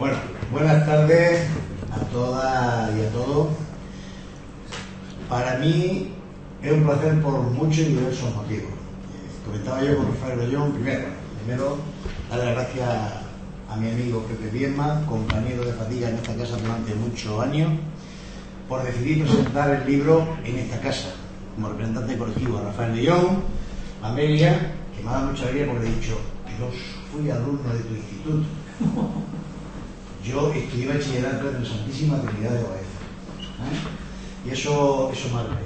Bueno, buenas tardes a todas y a todos. Para mí es un placer por muchos y diversos motivos. Comentaba yo con Rafael Bellón, primero darle las gracias a mi amigo Pepe Bielma, compañero de fatiga en esta casa durante muchos años, por decidir presentar el libro en esta casa, como representante colectivo. A Rafael Bellón, a Amelia, que me ha dado mucha alegría porque he dicho, yo fui alumno de tu instituto. Yo estudié bachillerato en la Santísima Trinidad de Baeza. Y eso marca.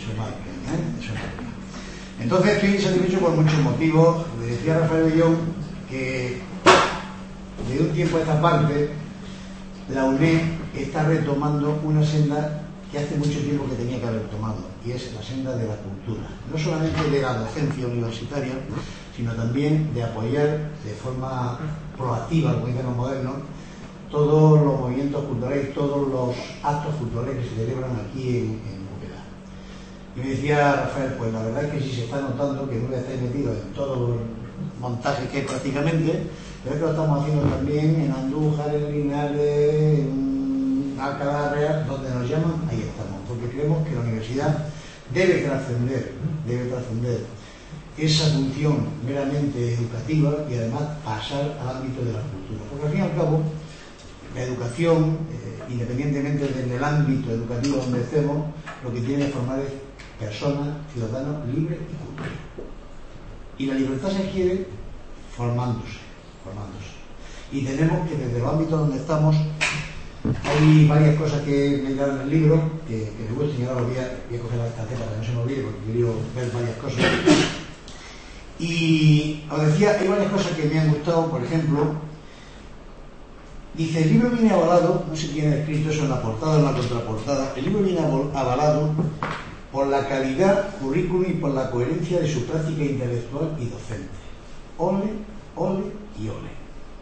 Entonces estoy satisfecho por muchos motivos. Le decía a Rafael Bellón que de un tiempo a esta parte la UNED está retomando una senda que hace mucho tiempo que tenía que haber tomado, y es la senda de la cultura. No solamente de la docencia universitaria, sino también de apoyar de forma proactiva, como dicen los modernos, todos los movimientos culturales, todos los actos culturales que se celebran aquí en Úbeda. Y me decía Rafael, pues la verdad es que sí se está notando que Úbeda está metido en todos los montajes que hay prácticamente, pero es que lo estamos haciendo también en Andújar, en Linares, en Alcalá Real, donde nos llaman, ahí estamos, porque creemos que la universidad debe trascender esa función meramente educativa y además pasar al ámbito de la cultura, porque al fin y al cabo la educación, independientemente del ámbito educativo donde estemos, lo que tiene que formar es personas, ciudadanos libres y cultos. Y la libertad se adquiere formándose. Y tenemos que, desde el ámbito donde estamos, hay varias cosas que me dan en el libro, que me voy a enseñar, voy a coger la tarjeta para que no se me olvide, porque quiero ver varias cosas. Y os decía, hay varias cosas que me han gustado. Por ejemplo, dice, el libro viene avalado, no sé quién ha escrito eso en la portada o en la contraportada, el libro viene avalado por la calidad currículum y por la coherencia de su práctica intelectual y docente. Ole, ole y ole.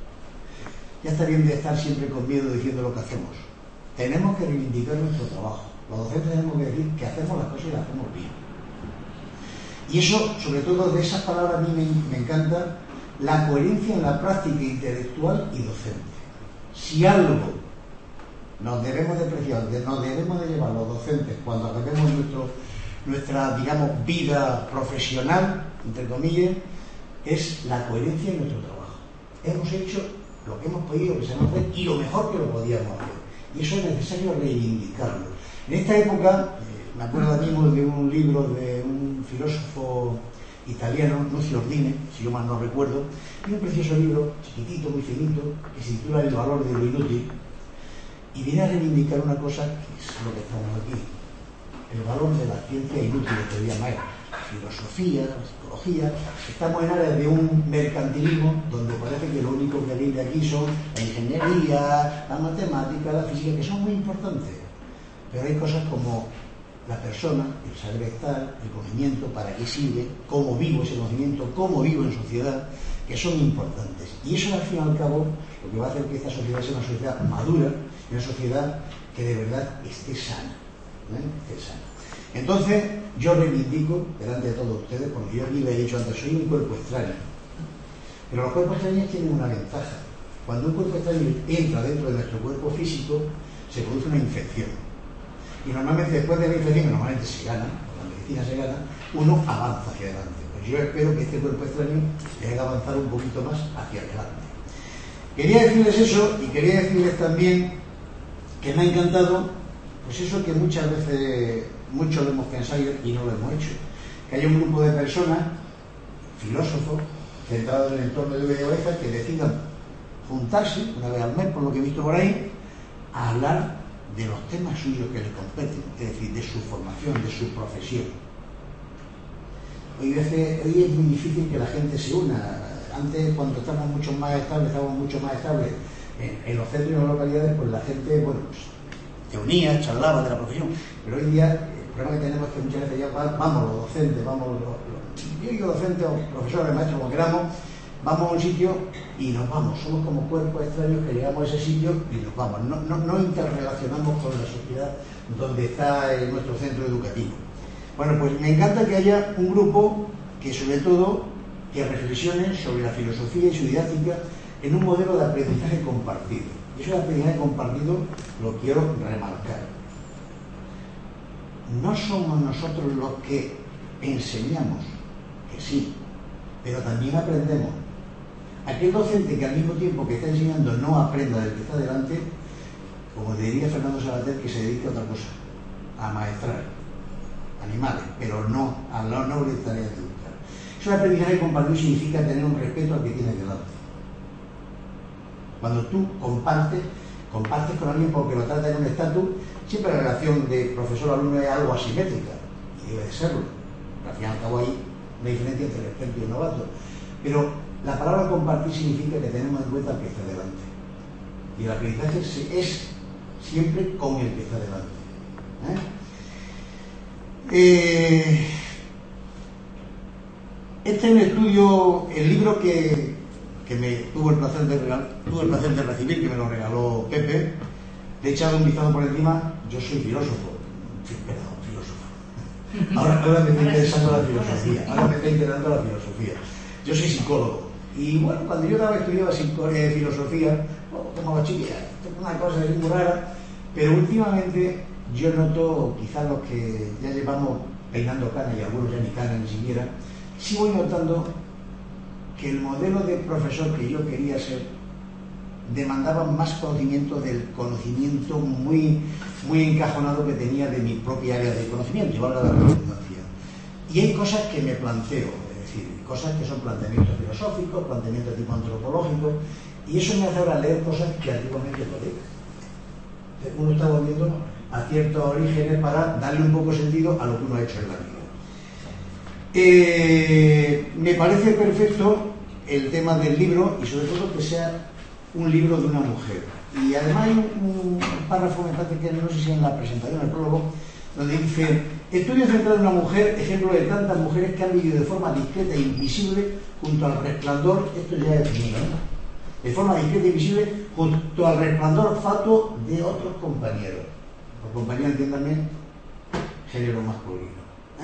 Ya está bien de estar siempre con miedo diciendo lo que hacemos. Tenemos que reivindicar nuestro trabajo. Los docentes tenemos que decir que hacemos las cosas y las hacemos bien. Y eso, sobre todo de esas palabras, a mí me encanta la coherencia en la práctica intelectual y docente. Si algo nos debemos de apreciar, nos debemos de llevar los docentes cuando acabemos nuestra, digamos, vida profesional, entre comillas, es la coherencia en nuestro trabajo. Hemos hecho lo que hemos podido que se nos hace y lo mejor que lo podíamos hacer. Y eso es necesario reivindicarlo. En esta época, me acuerdo mismo de un libro de un filósofo italiano, Lucio Ordine, si yo mal no recuerdo, y un precioso libro, chiquitito, muy finito, que se titula El valor de lo inútil, y viene a reivindicar una cosa que es lo que estamos aquí, el valor de la ciencia inútil, que llama la filosofía, la psicología. Estamos en áreas de un mercantilismo donde parece que lo único que viene aquí son la ingeniería, la matemática, la física, que son muy importantes, pero hay cosas como la persona, el saber estar, el conocimiento, para qué sirve, cómo vivo ese conocimiento, cómo vivo en sociedad, que son importantes. Y eso, al fin y al cabo, lo que va a hacer que esta sociedad sea una sociedad madura, una sociedad que de verdad esté sana. Esté sana. Entonces, yo reivindico delante de todos ustedes, porque yo aquí le he dicho antes, soy un cuerpo extraño. Pero los cuerpos extraños tienen una ventaja. Cuando un cuerpo extraño entra dentro de nuestro cuerpo físico, se produce una infección. Y normalmente después de la infección, que normalmente se gana, la medicina se gana, uno avanza hacia adelante. Pues yo espero que este cuerpo extraño le haga avanzar un poquito más hacia adelante. Quería decirles eso, y quería decirles también que me ha encantado, pues eso que muchas veces, muchos lo hemos pensado y no lo hemos hecho. Que haya un grupo de personas, filósofos, centrados en el entorno de Úbeda y Baeza, que decidan juntarse una vez al mes, por lo que he visto por ahí, a hablar de los temas suyos que les competen, es decir, de su formación, de su profesión. Hoy es muy difícil que la gente se una. Antes, cuando estábamos mucho más estables en los centros y en las localidades, pues la gente, bueno, pues se unía, charlaba de la profesión. Pero hoy en día el problema que tenemos es que muchas veces ya vamos los docentes, yo digo docentes o profesores, maestros, como queramos, vamos a un sitio y nos vamos. Somos como cuerpos extraños que llegamos a ese sitio y nos vamos. No interrelacionamos con la sociedad donde está nuestro centro educativo. Bueno, pues me encanta que haya un grupo que, sobre todo, que reflexione sobre la filosofía y su didáctica en un modelo de aprendizaje compartido. y eso de aprendizaje compartido lo quiero remarcar. No somos nosotros los que enseñamos, que sí, pero también aprendemos. Aquel docente que al mismo tiempo que está enseñando no aprenda del que está delante, como diría Fernando Savater, que se dedique a otra cosa, a maestrar animales, pero no a la noble tarea de educar. Eso de aprendizaje compartido significa tener un respeto al que tienes delante. Cuando tú compartes con alguien porque lo trata en un estatus, siempre la relación de profesor-alumno es algo asimétrica, y debe de serlo. Al fin y al cabo hay una diferencia entre el experto y el novato. Pero la palabra compartir significa que tenemos en cuenta al que está delante. Y el aprendizaje es siempre con el que está delante. Este es un estudio, el libro que me tuvo el placer de recibir, que me lo regaló Pepe. Le he echado un vistazo por encima. Yo soy filósofo. Ahora me está interesando la filosofía. Yo soy psicólogo. Y bueno, cuando yo estudiaba filosofía, como bachiller, una cosa muy rara, pero últimamente yo noto, quizás los que ya llevamos peinando canas, y algunos ya ni canas ni siquiera, sí voy notando que el modelo de profesor que yo quería ser demandaba más conocimiento del conocimiento muy encajonado que tenía de mi propia área de conocimiento, y valga la redundancia. Y hay cosas que me planteo, es decir, cosas que son planteamientos filosóficos, planteamientos de tipo antropológico, y eso me hace ahora leer cosas que antiguamente no leía. Uno está volviendo a ciertos orígenes para darle un poco sentido a lo que uno ha hecho en la vida. Me parece perfecto el tema del libro, y sobre todo que sea un libro de una mujer. Y además hay un párrafo, me parece que no sé si en la presentación, en el prólogo, donde dice: estudio centrado en una mujer, ejemplo de tantas mujeres que han vivido de forma discreta e invisible junto al resplandor, esto ya es mío, ¿no? De forma discreta e invisible junto al resplandor fatuo de otros compañeros. Los compañeros, entiéndanme, género masculino.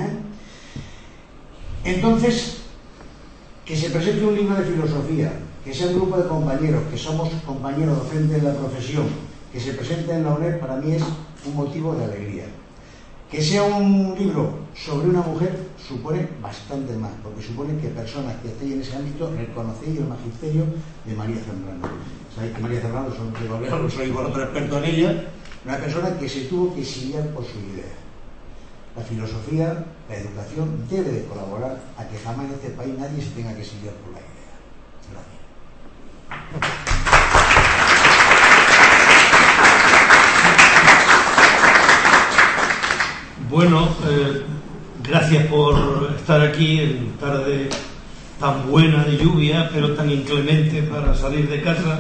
Entonces, que se presente un libro de filosofía, que sea un grupo de compañeros, que somos compañeros docentes de la profesión, que se presente en la UNED, para mí es un motivo de alegría. Que sea un libro sobre una mujer supone bastante más, porque supone que personas que estén en ese ámbito reconocéis el magisterio de María Zambrano. Sabéis que María Zambrano, soy otro experto en ella, una persona que se tuvo que exiliar por su idea. La filosofía, la educación debe de colaborar a que jamás en este país nadie se tenga que exiliar por la idea. Gracias. Bueno, gracias por estar aquí en tarde tan buena de lluvia, pero tan inclemente para salir de casa.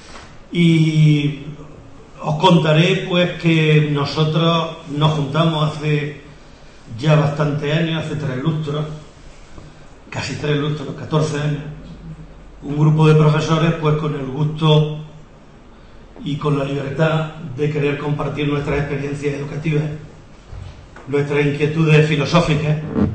Y os contaré pues que nosotros nos juntamos hace ya bastantes años, hace 3 lustros, casi 3 lustros, 14 años, un grupo de profesores pues con el gusto y con la libertad de querer compartir nuestras experiencias educativas, nuestras inquietudes filosóficas,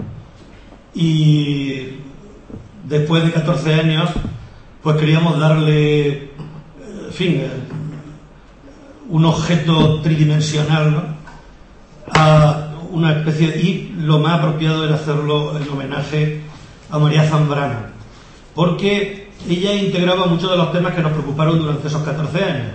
y después de 14 años pues queríamos darle, en fin, un objeto tridimensional, ¿no?, a una especie, y lo más apropiado era hacerlo en homenaje a María Zambrano, porque ella integraba muchos de los temas que nos preocuparon durante esos 14 años.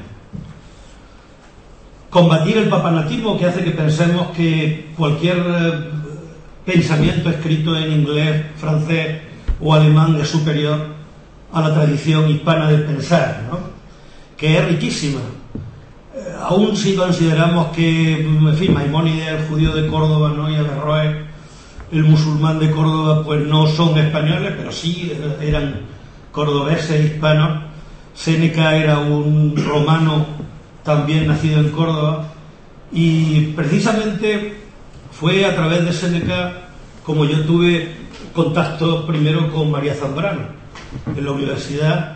Combatir el papanatismo, que hace que pensemos que cualquier pensamiento escrito en inglés, francés o alemán es superior a la tradición hispana del pensar, ¿no?, que es riquísima. Aún si consideramos que, en fin, Maimónides, el judío de Córdoba, ¿no?, y Averroes, el musulmán de Córdoba, pues no son españoles, pero sí eran cordobeses hispanos. Séneca era un romano también nacido en Córdoba, y precisamente fue a través de Séneca como yo tuve contacto primero con María Zambrano en la universidad.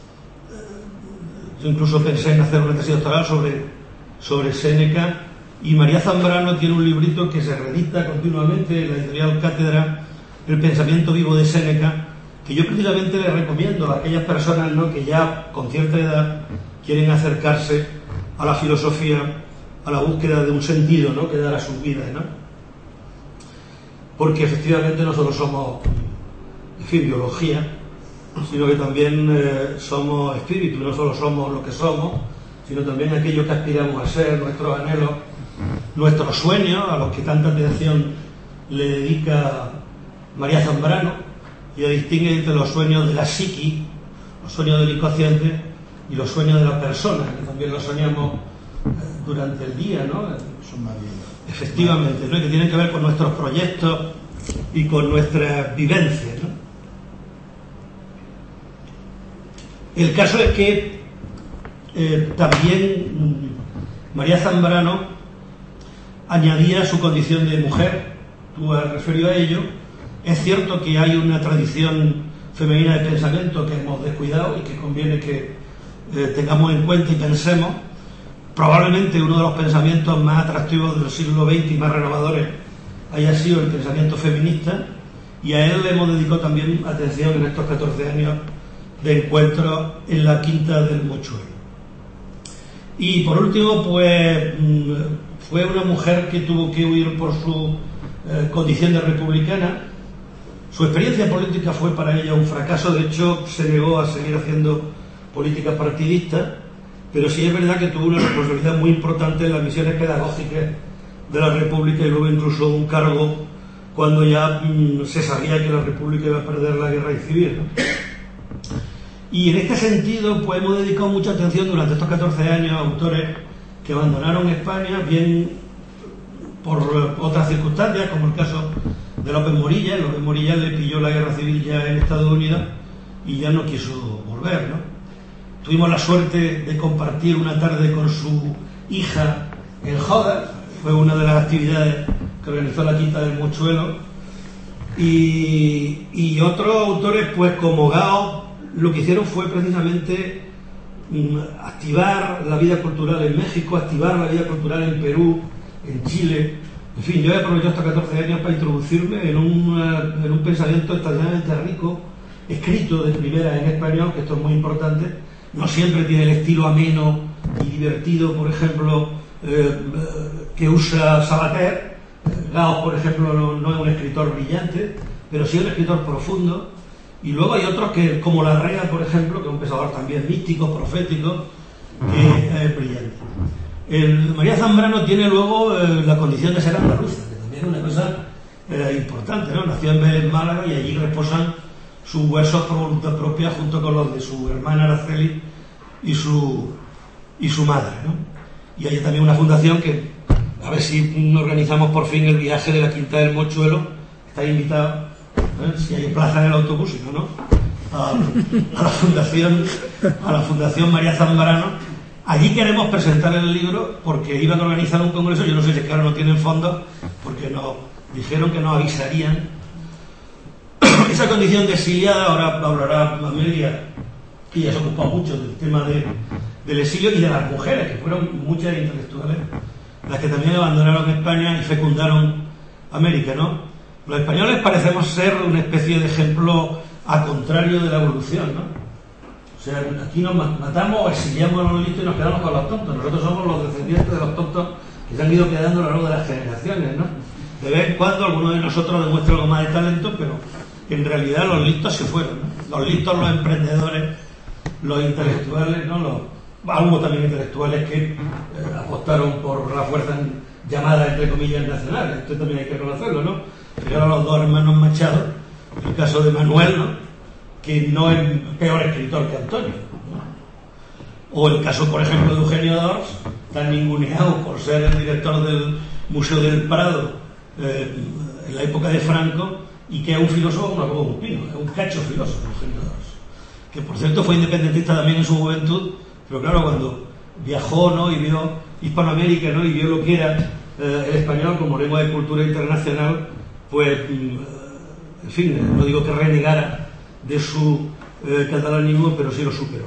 Yo incluso pensé en hacer una tesis doctoral sobre Séneca, y María Zambrano tiene un librito que se reedita continuamente en la editorial Cátedra, El pensamiento vivo de Séneca, que yo precisamente le recomiendo a aquellas personas, ¿no?, que ya con cierta edad quieren acercarse a la filosofía, a la búsqueda de un sentido, ¿no?, que dar a sus vidas, ¿no? Porque efectivamente no solo somos, en fin, biología, sino que también somos espíritu, no solo somos lo que somos, sino también aquello que aspiramos a ser, nuestros anhelos, nuestros sueños, a los que tanta atención le dedica María Zambrano. Ella distingue entre los sueños de la psiqui, los sueños del inconsciente, y los sueños de la persona, que también los soñamos durante el día, ¿no? Son más bien. Efectivamente, ¿no? Que tienen que ver con nuestros proyectos y con nuestras vivencias, ¿no? El caso es que también María Zambrano añadía su condición de mujer. Tú has referido a ello. Es cierto que hay una tradición femenina de pensamiento que hemos descuidado y que conviene que tengamos en cuenta y pensemos. Probablemente uno de los pensamientos más atractivos del siglo XX y más renovadores haya sido el pensamiento feminista, y a él le hemos dedicado también atención en estos 14 años de encuentro en la Quinta del Mochuelo. Y por último, pues fue una mujer que tuvo que huir por su condición de republicana. Su experiencia política fue para ella un fracaso. De hecho, se negó a seguir haciendo política partidista, pero sí es verdad que tuvo una responsabilidad muy importante en las misiones pedagógicas de la República, y luego incluso un cargo cuando ya se sabía que la República iba a perder la guerra civil, ¿no? Y en este sentido, pues hemos dedicado mucha atención durante estos 14 años a autores que abandonaron España, bien por otras circunstancias, como el caso de López Morillas. López Morillas le pilló la guerra civil ya en Estados Unidos y ya no quiso volver, ¿no? Tuvimos la suerte de compartir una tarde con su hija en Jodas. Fue una de las actividades que organizó la Quinta del Mochuelo. Y otros autores, pues como Gao, lo que hicieron fue precisamente activar la vida cultural en México, activar la vida cultural en Perú, en Chile. En fin, yo he aprovechado estos 14 años para introducirme en un pensamiento extraordinariamente rico, escrito de primera en español, que esto es muy importante. No siempre tiene el estilo ameno y divertido, por ejemplo, que usa Sabater. Gao, por ejemplo, no es un escritor brillante, pero sí un escritor profundo. Y luego hay otros que, como Larrea, por ejemplo, que es un pensador también místico, profético, que es brillante. María Zambrano tiene luego la condición de ser andaluza, que también es una cosa importante, ¿no? Nació en Vélez, Málaga, y allí reposan sus huesos por voluntad propia, junto con los de su hermana Araceli y su madre, ¿no? Y hay también una fundación que, a ver si organizamos por fin el viaje de la Quinta del Mochuelo. Estáis invitados, si hay plaza en el autobús, si no, a la Fundación María Zambrano. Allí queremos presentar el libro porque iban a organizar un congreso. Yo no sé si es que ahora no tienen fondos, porque nos dijeron que nos avisarían. Esa condición de exiliada, ahora hablará Amelia, que ya se ocupa mucho del tema del exilio, y de las mujeres, que fueron muchas intelectuales las que también abandonaron España y fecundaron América, ¿no? Los españoles parecemos ser una especie de ejemplo a contrario de la evolución, ¿no? O sea, aquí nos matamos o exiliamos a los listos y nos quedamos con los tontos. Nosotros somos los descendientes de los tontos que se han ido quedando a lo largo de las generaciones, ¿no? De vez en cuando alguno de nosotros demuestra algo más de talento, pero en realidad los listos se fueron, ¿no? Los listos, los emprendedores, los intelectuales, ¿no? Hubo también intelectuales que apostaron por la fuerza llamada, entre comillas, nacional. Esto también hay que reconocerlo, ¿no? Pero ahora los dos hermanos Machado, el caso de Manuel, ¿no?, que no es peor escritor que Antonio, ¿no? O el caso, por ejemplo, de Eugenio d'Ors, tan ninguneado por ser el director del Museo del Prado en la época de Franco, y que es un filósofo como un pino, es un cacho filósofo, Eugenio d'Ors, que por cierto fue independentista también en su juventud, pero claro, cuando viajó, ¿no?, y vio Hispanoamérica, ¿no?, y vio lo que era el español como lengua de cultura internacional, pues, en fin, no digo que renegara de su catalanismo, pero sí lo superó,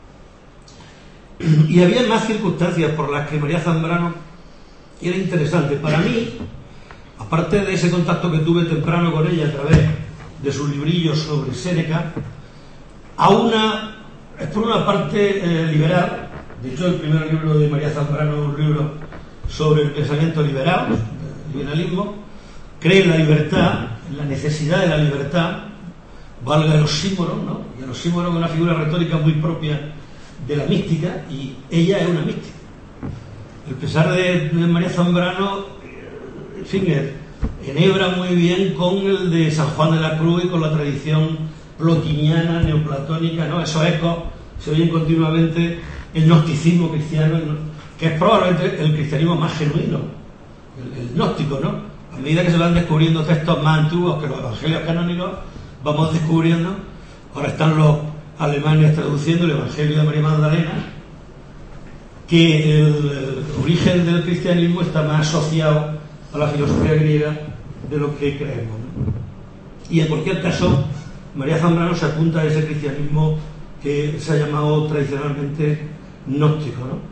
¿no? Y había más circunstancias por las que María Zambrano era interesante. Para mí, aparte de ese contacto que tuve temprano con ella a través de sus librillos sobre Séneca, es por una parte liberal, De hecho, el primer libro de María Zambrano es un libro sobre el pensamiento liberal, el liberalismo. Cree en la libertad, en la necesidad de la libertad, valga el oxímoron, ¿no? Y el oxímoron es una figura retórica muy propia de la mística, y ella es una mística. El pensar de María Zambrano, en fin, enhebra muy bien con el de San Juan de la Cruz y con la tradición plotiniana, neoplatónica, ¿no? Esos ecos se oyen continuamente, el gnosticismo cristiano, que es probablemente el cristianismo más genuino, el gnóstico, ¿no? A medida que se van descubriendo textos más antiguos que los evangelios canónicos, vamos descubriendo. Ahora están los alemanes traduciendo el Evangelio de María Magdalena, que el origen del cristianismo está más asociado a la filosofía griega de lo que creemos, ¿no? Y en cualquier caso, María Zambrano se apunta a ese cristianismo que se ha llamado tradicionalmente gnóstico, ¿no?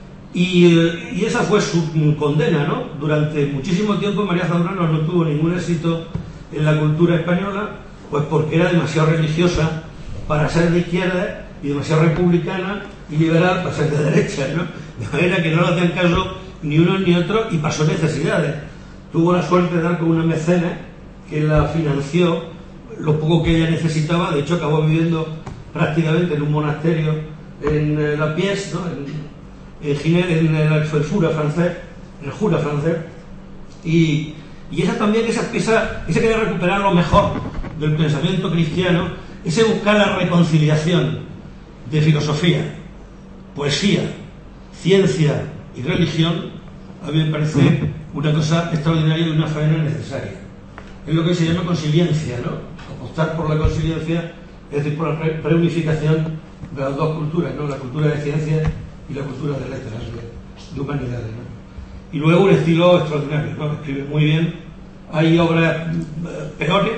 Y esa fue su condena, ¿no? Durante muchísimo tiempo María Zambrano no tuvo ningún éxito en la cultura española, pues porque era demasiado religiosa para ser de izquierda y demasiado republicana y liberal para ser de derecha, ¿no? De manera que no le hacían caso ni uno ni otro y pasó necesidades. Tuvo la suerte de dar con una mecenas que la financió lo poco que ella necesitaba. De hecho, acabó viviendo prácticamente en un monasterio en la Pièce, ¿no? En Ginebra, en el Jura francés, y esa también, ese querer recuperar lo mejor del pensamiento cristiano, ese buscar la reconciliación de filosofía, poesía, ciencia y religión, a mí me parece una cosa extraordinaria y una faena necesaria. Es lo que se llama consiliencia, ¿no? Apostar por la consiliencia, es decir, por la reunificación de las dos culturas, ¿no? La cultura de ciencia y la cultura de letras, de humanidades, ¿no? Y luego un estilo extraordinario, ¿no? Escribe muy bien. Hay obras peores,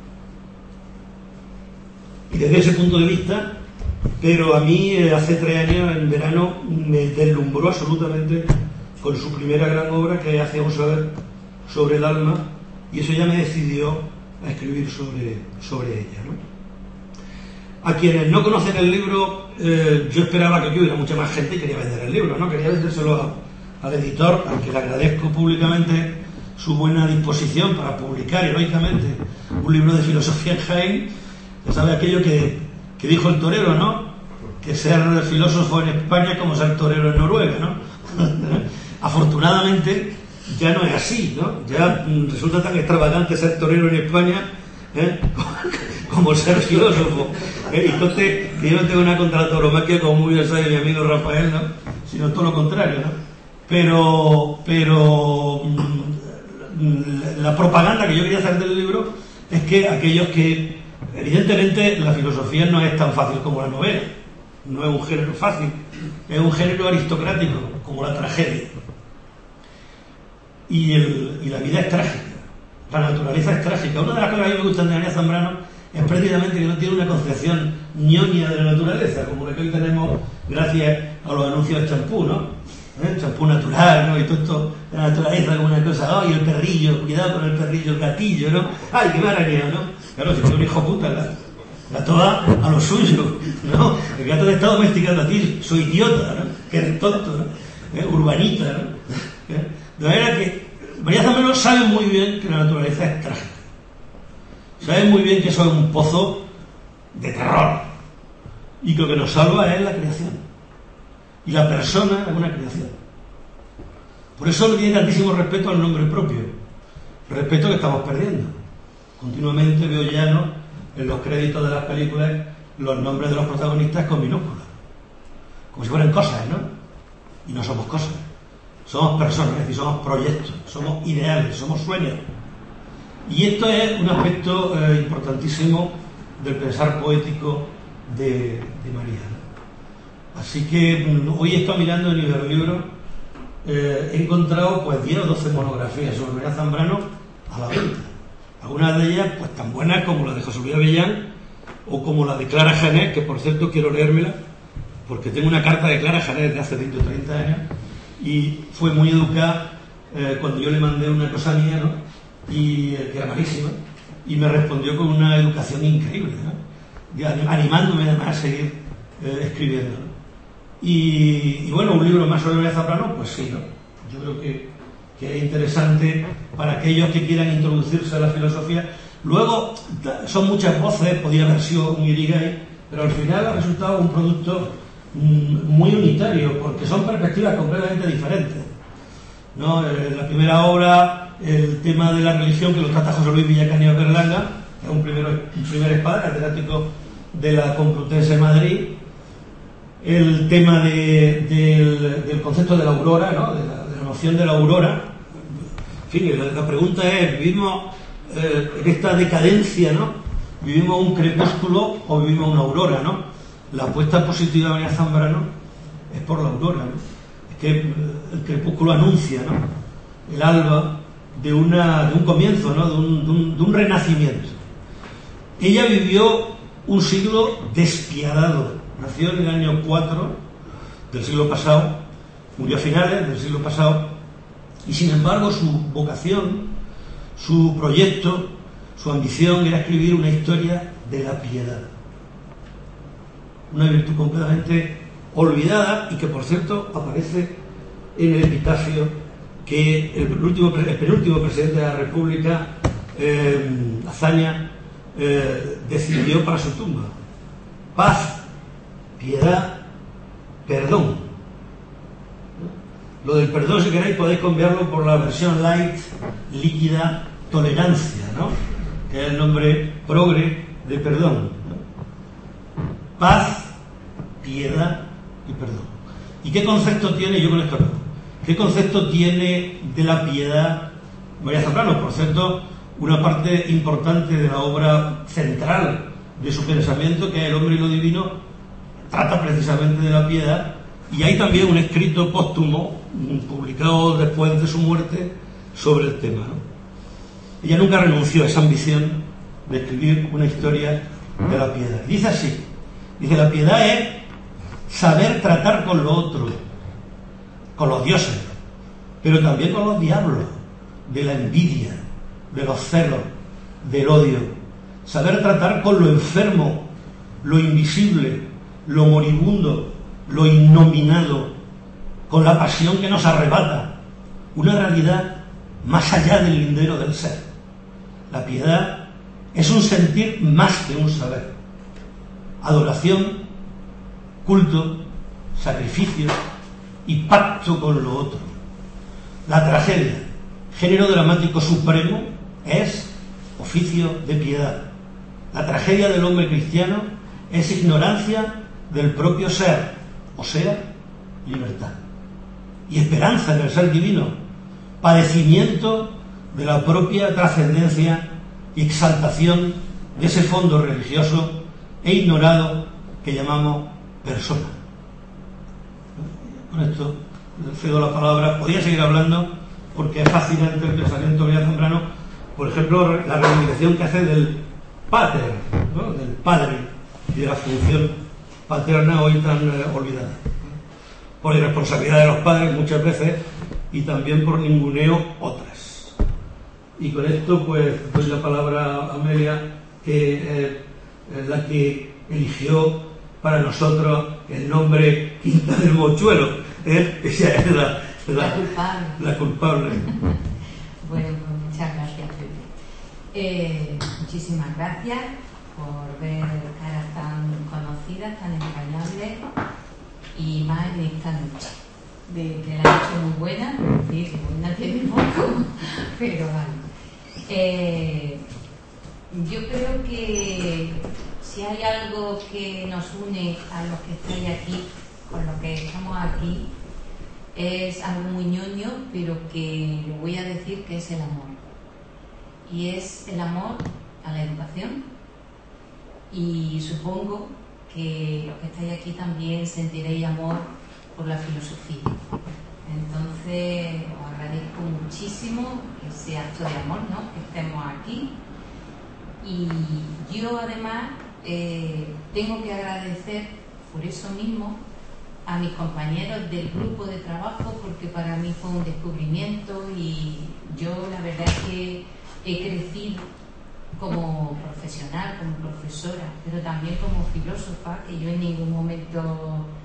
y desde ese punto de vista, pero a mí hace 3 años, en verano, me deslumbró absolutamente con su primera gran obra, que hace un saber sobre el alma, y eso ya me decidió a escribir sobre ella, ¿no? A quienes no conocen el libro, yo esperaba que hubiera mucha más gente y quería vender el libro, ¿no? Quería vendérselo al editor, al que le agradezco públicamente su buena disposición para publicar heroicamente un libro de filosofía en Jaén. Ya sabe aquello que dijo el torero, ¿no? Que ser filósofo en España es como ser torero en Noruega, ¿no? Afortunadamente ya no es así, ¿no? Ya resulta tan extravagante ser torero en España, como ser filósofo. Y entonces, que yo no tengo una contra la tauromaquia, como muy bien sabe mi amigo Rafael, ¿no? Sino todo lo contrario, ¿no? Pero la propaganda que yo quería hacer del libro es que aquellos que, evidentemente, la filosofía no es tan fácil como la novela, no es un género fácil, es un género aristocrático, como la tragedia. Y la vida es trágica, la naturaleza es trágica. Una de las cosas que a mí me gustan de María Zambrano es precisamente que no tiene una concepción ñoña de la naturaleza, como la que hoy tenemos gracias a los anuncios de champú, ¿no? Champú natural, ¿no? Y todo esto, la naturaleza como una cosa, ¡ay, el perrillo! Cuidado con el perrillo, el gatillo, ¿no? ¡Ay, qué maravilla!, ¿no? Claro, si soy un hijo puta, la toda a lo suyo, ¿no? El gato te está domesticando a ti, soy idiota, ¿no? Que eres tonto, ¿no? Urbanita, ¿no? De manera que María Zambrano sabe muy bien que la naturaleza es trágica. Sabe muy bien que eso es un pozo de terror. Y que lo que nos salva es la creación. Y la persona es una creación. Por eso le tiene tantísimo respeto al nombre propio. Respeto que estamos perdiendo. Continuamente veo llano en los créditos de las películas los nombres de los protagonistas con minúsculas. Como si fueran cosas, ¿no? Y no somos cosas. Somos personas, es decir, somos proyectos, somos ideales, somos sueños. Y esto es un aspecto importantísimo del pensar poético de María, ¿no? Así que hoy he estado mirando en Iberlibro, he encontrado pues 10 o 12 monografías sobre María Zambrano a la venta. Algunas de ellas pues tan buenas como la de José Luis Avellán o como la de Clara Janet, que por cierto quiero leérmela porque tengo una carta de Clara Janet de hace 20 o 30 años y fue muy educada cuando yo le mandé una cosa mía, ¿no? Y que era malísima, y me respondió con una educación increíble, ¿no? Animándome además a seguir escribiendo, ¿no? Y bueno, un libro más sobre María Zambrano, pues sí, ¿no? Yo creo que es interesante para aquellos que quieran introducirse a la filosofía. Luego, son muchas voces, podía haber sido un Irigaray, pero al final ha resultado un producto muy unitario, porque son perspectivas completamente diferentes, ¿no? La primera obra, el tema de la religión, que lo trata José Luis Villacañas Berlanga, que es un primer espada, catedrático de la Complutense de Madrid. El tema del concepto de la aurora, ¿no? de la noción de la aurora. En fin, la pregunta es, ¿vivimos en esta decadencia, ¿no? ¿Vivimos un crepúsculo o vivimos una aurora, ¿no? La apuesta positiva de María Zambrano es por la aurora, ¿no? Es que el crepúsculo anuncia, ¿no? El alba de un comienzo, ¿no? de un renacimiento. Ella vivió un siglo despiadado. Nació en el año 4 del siglo pasado, murió a finales del siglo pasado, y sin embargo su vocación, su proyecto, su ambición era escribir una historia de la piedad. Una virtud completamente olvidada y que, por cierto, aparece en el epitafio que el penúltimo presidente de la República, Azaña, decidió para su tumba. Paz, piedad, perdón. Lo del perdón, si queréis, podéis cambiarlo por la versión light, líquida, tolerancia, ¿no? Que es el nombre progre de perdón, ¿no? Paz, piedad y perdón. ¿Y qué concepto tiene? Yo con esto no. ¿Qué concepto tiene de la piedad María Zambrano? Por cierto, una parte importante de la obra central de su pensamiento, que es El hombre y lo divino, trata precisamente de la piedad, y hay también un escrito póstumo publicado después de su muerte sobre el tema, ¿no? Ella nunca renunció a esa ambición de escribir una historia de la piedad. Dice así, dice: la piedad es saber tratar con lo otro, con los dioses, pero también con los diablos, de la envidia, de los celos, del odio, saber tratar con lo enfermo, lo invisible, lo moribundo, lo innominado, con la pasión que nos arrebata, una realidad más allá del lindero del ser. La piedad es un sentir más que un saber. Adoración, culto, sacrificio y pacto con lo otro. La tragedia, género dramático supremo, es oficio de piedad. La tragedia del hombre cristiano es ignorancia del propio ser, o sea, libertad. Y esperanza en el ser divino, padecimiento de la propia trascendencia y exaltación de ese fondo religioso e ignorado que llamamos persona. Con esto cedo la palabra. Podría seguir hablando porque es fascinante el pensamiento de María Zambrano. Por ejemplo, la reivindicación que hace del pater, ¿no? Del padre y de la función paterna hoy tan olvidada, por irresponsabilidad de los padres muchas veces y también por ninguneo otras. Y con esto pues doy la palabra a Amelia, que es la que eligió para nosotros el nombre Quinta del Mochuelo, ella es la culpable. Bueno, pues muchas gracias, Pepe. Muchísimas gracias por ver caras tan conocidas, tan entrañables, y más en esta noche, de que la han hecho muy buena, sí, que buena tiene poco, pero vale. Yo creo que si hay algo que nos une a los que estáis aquí, con los que estamos aquí, es algo muy ñoño, pero que lo voy a decir, que es el amor. Y es el amor a la educación, y supongo que los que estáis aquí también sentiréis amor por la filosofía. Entonces os agradezco muchísimo ese acto de amor, ¿no?, que estemos aquí. Y yo además tengo que agradecer por eso mismo a mis compañeros del grupo de trabajo, porque para mí fue un descubrimiento, y yo la verdad es que he crecido como profesional, como profesora, pero también como filósofa, que yo en ningún momento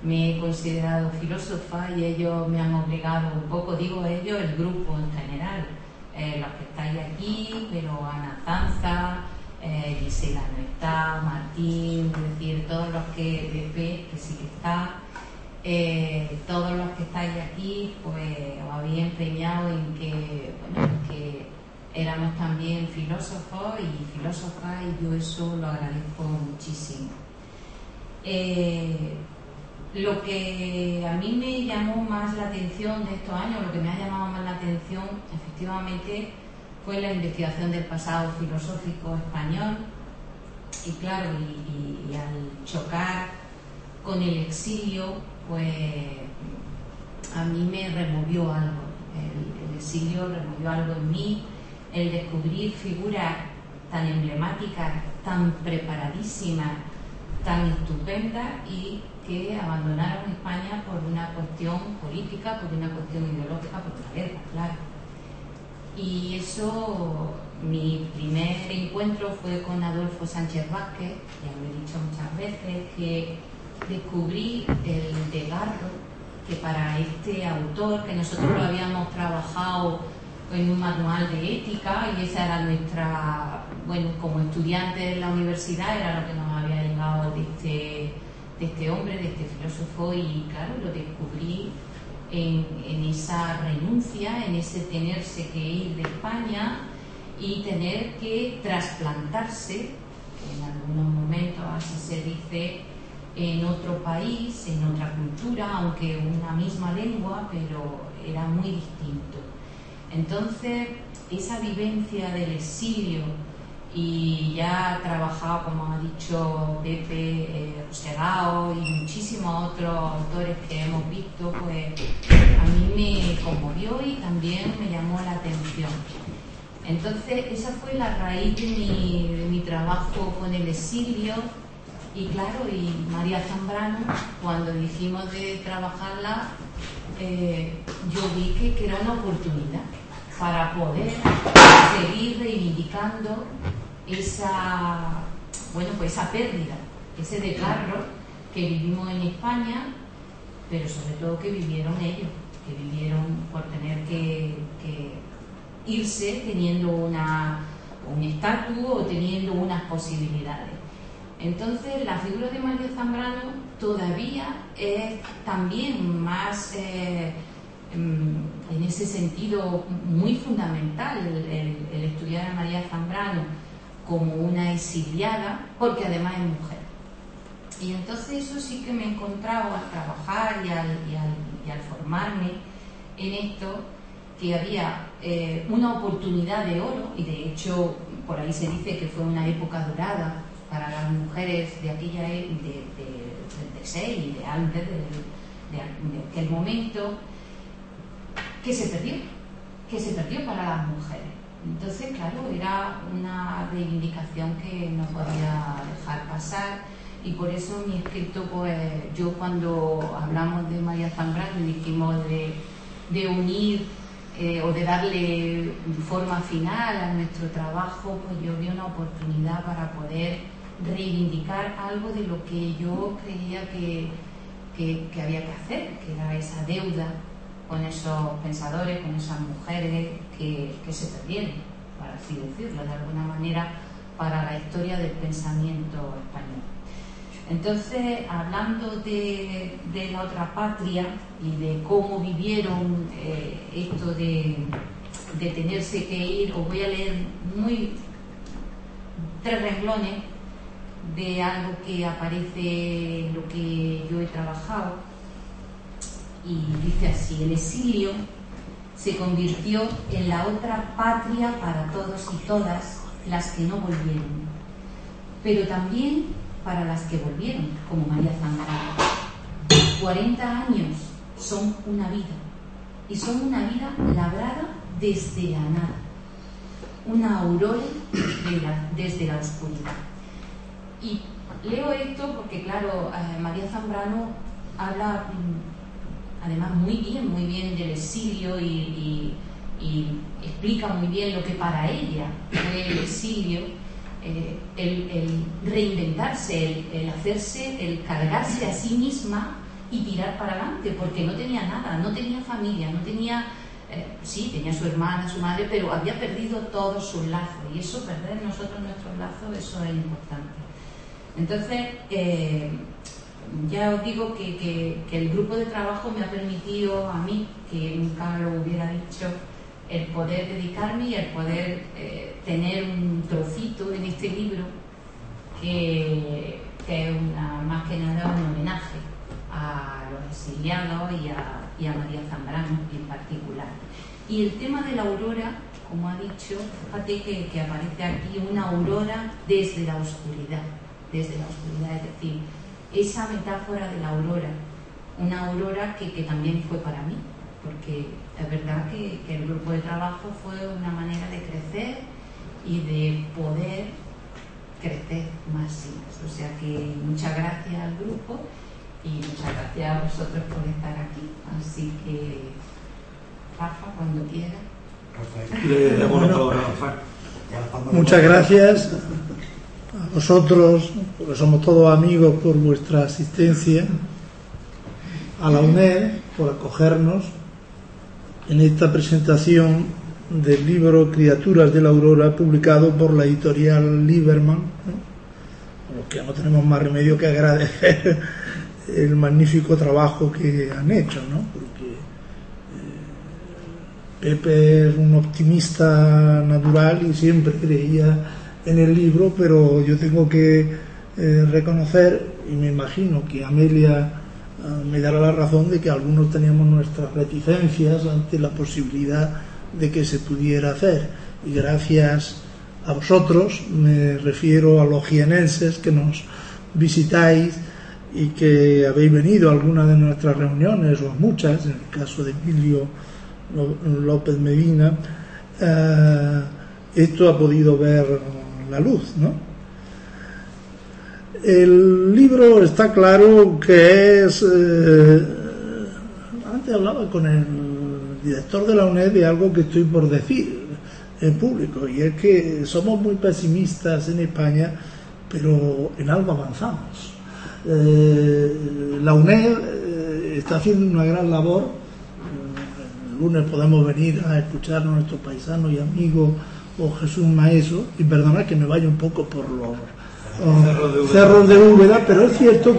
me he considerado filósofa y ellos me han obligado un poco, digo ellos, el grupo en general, los que estáis aquí, pero Ana Zanza, Gisela no está, Martín, es decir, todos los que sí que está, todos los que estáis aquí, pues os habéis empeñado en que, bueno, que éramos también filósofos y filósofas, y yo eso lo agradezco muchísimo. Lo que a mí me llamó más la atención de estos años, lo que me ha llamado más la atención, efectivamente, fue la investigación del pasado filosófico español, y claro, y al chocar con el exilio, pues a mí me removió algo, el exilio removió algo en mí, el descubrir figuras tan emblemáticas, tan preparadísimas, tan estupendas, y que abandonaron España por una cuestión política, por una cuestión ideológica, por la guerra, claro. Y eso, mi primer encuentro fue con Adolfo Sánchez Vázquez, ya lo he dicho muchas veces, que descubrí el desgarro que para este autor, que nosotros lo habíamos trabajado en un manual de ética, y esa era nuestra, bueno, como estudiantes de la universidad, era lo que nos había llegado de este hombre, de este filósofo, y claro, lo descubrí en esa renuncia, en ese tenerse que ir de España y tener que trasplantarse, en algunos momentos así se dice, en otro país, en otra cultura, aunque una misma lengua, pero era muy distinto. Entonces, esa vivencia del exilio, y ya ha trabajado, como ha dicho Pepe, Rosegao y muchísimos otros autores que hemos visto, pues a mí me conmovió y también me llamó la atención. Entonces, esa fue la raíz de mi trabajo con el exilio. Y claro, y María Zambrano, cuando dijimos de trabajarla, yo vi que era una oportunidad para poder seguir reivindicando esa pérdida, ese desgarro que vivimos en España, pero sobre todo que vivieron ellos, que vivieron por tener que irse teniendo un estatus o teniendo unas posibilidades. Entonces, la figura de María Zambrano todavía es también más, en ese sentido, muy fundamental el estudiar a María Zambrano como una exiliada, porque además es mujer. Y entonces eso sí que me he encontrado al trabajar y al formarme en esto, que había una oportunidad de oro, y de hecho por ahí se dice que fue una época dorada para las mujeres de aquella de 36 y de antes de aquel momento, que se perdió para las mujeres. Entonces, claro, era una reivindicación que no podía dejar pasar, y por eso mi escrito, pues yo cuando hablamos de María Zambrano y dijimos de unir o de darle forma final a nuestro trabajo, pues yo vi una oportunidad para poder reivindicar algo de lo que yo creía que había que hacer, que era esa deuda con esos pensadores, con esas mujeres que se perdieron, por así decirlo, de alguna manera, para la historia del pensamiento español. Entonces, hablando de la otra patria y de cómo vivieron esto de tenerse que ir, os voy a leer 3 renglones de algo que aparece en lo que yo he trabajado, y dice así: el exilio se convirtió en la otra patria para todos y todas las que no volvieron, pero también para las que volvieron, como María Zambrano. 40 años son una vida, y son una vida labrada desde la nada, una aurora desde la oscuridad. Y leo esto porque, claro, María Zambrano habla además muy bien del exilio y explica muy bien lo que para ella fue el exilio, el reinventarse, el hacerse, el cargarse a sí misma y tirar para adelante, porque no tenía nada, no tenía familia, no tenía, sí, tenía su hermana, su madre, pero había perdido todos sus lazos, y eso, perder nosotros nuestros lazos, eso es importante. Entonces, ya os digo que el grupo de trabajo me ha permitido a mí, que nunca lo hubiera dicho, el poder dedicarme y el poder tener un trocito en este libro que es más que nada un homenaje a los exiliados y a María Zambrano en particular. Y el tema de la aurora, como ha dicho, fíjate que aparece aquí una aurora desde la oscuridad, es decir, esa metáfora de la aurora, una aurora que también fue para mí, porque es verdad que el grupo de trabajo fue una manera de crecer y de poder crecer más y más. O sea que muchas gracias al grupo y muchas gracias a vosotros por estar aquí. Así que, Rafa, cuando quieras. Le damos la palabra a Rafa. Muchas gracias a vosotros, porque somos todos amigos, por vuestra asistencia, a la UNED por acogernos en esta presentación del libro Criaturas de la Aurora, publicado por la editorial Lieberman, ¿no? Los que no tenemos más remedio que agradecer el magnífico trabajo que han hecho, ¿no? Porque Pepe es un optimista natural y siempre creía en el libro, pero yo tengo que reconocer, y me imagino que Amelia me dará la razón, de que algunos teníamos nuestras reticencias ante la posibilidad de que se pudiera hacer, y gracias a vosotros, me refiero a los jienenses que nos visitáis y que habéis venido a algunas de nuestras reuniones, o a muchas, en el caso de Emilio López Medina, esto ha podido ver la luz, ¿no? El libro está claro que es... antes hablaba con el director de la UNED de algo que estoy por decir en público, y es que somos muy pesimistas en España, pero en algo avanzamos. La UNED está haciendo una gran labor. El lunes podemos venir a escuchar a nuestros paisanos y amigos o Jesús Maeso, y perdonad que me vaya un poco por los cerros de Úbeda, pero es cierto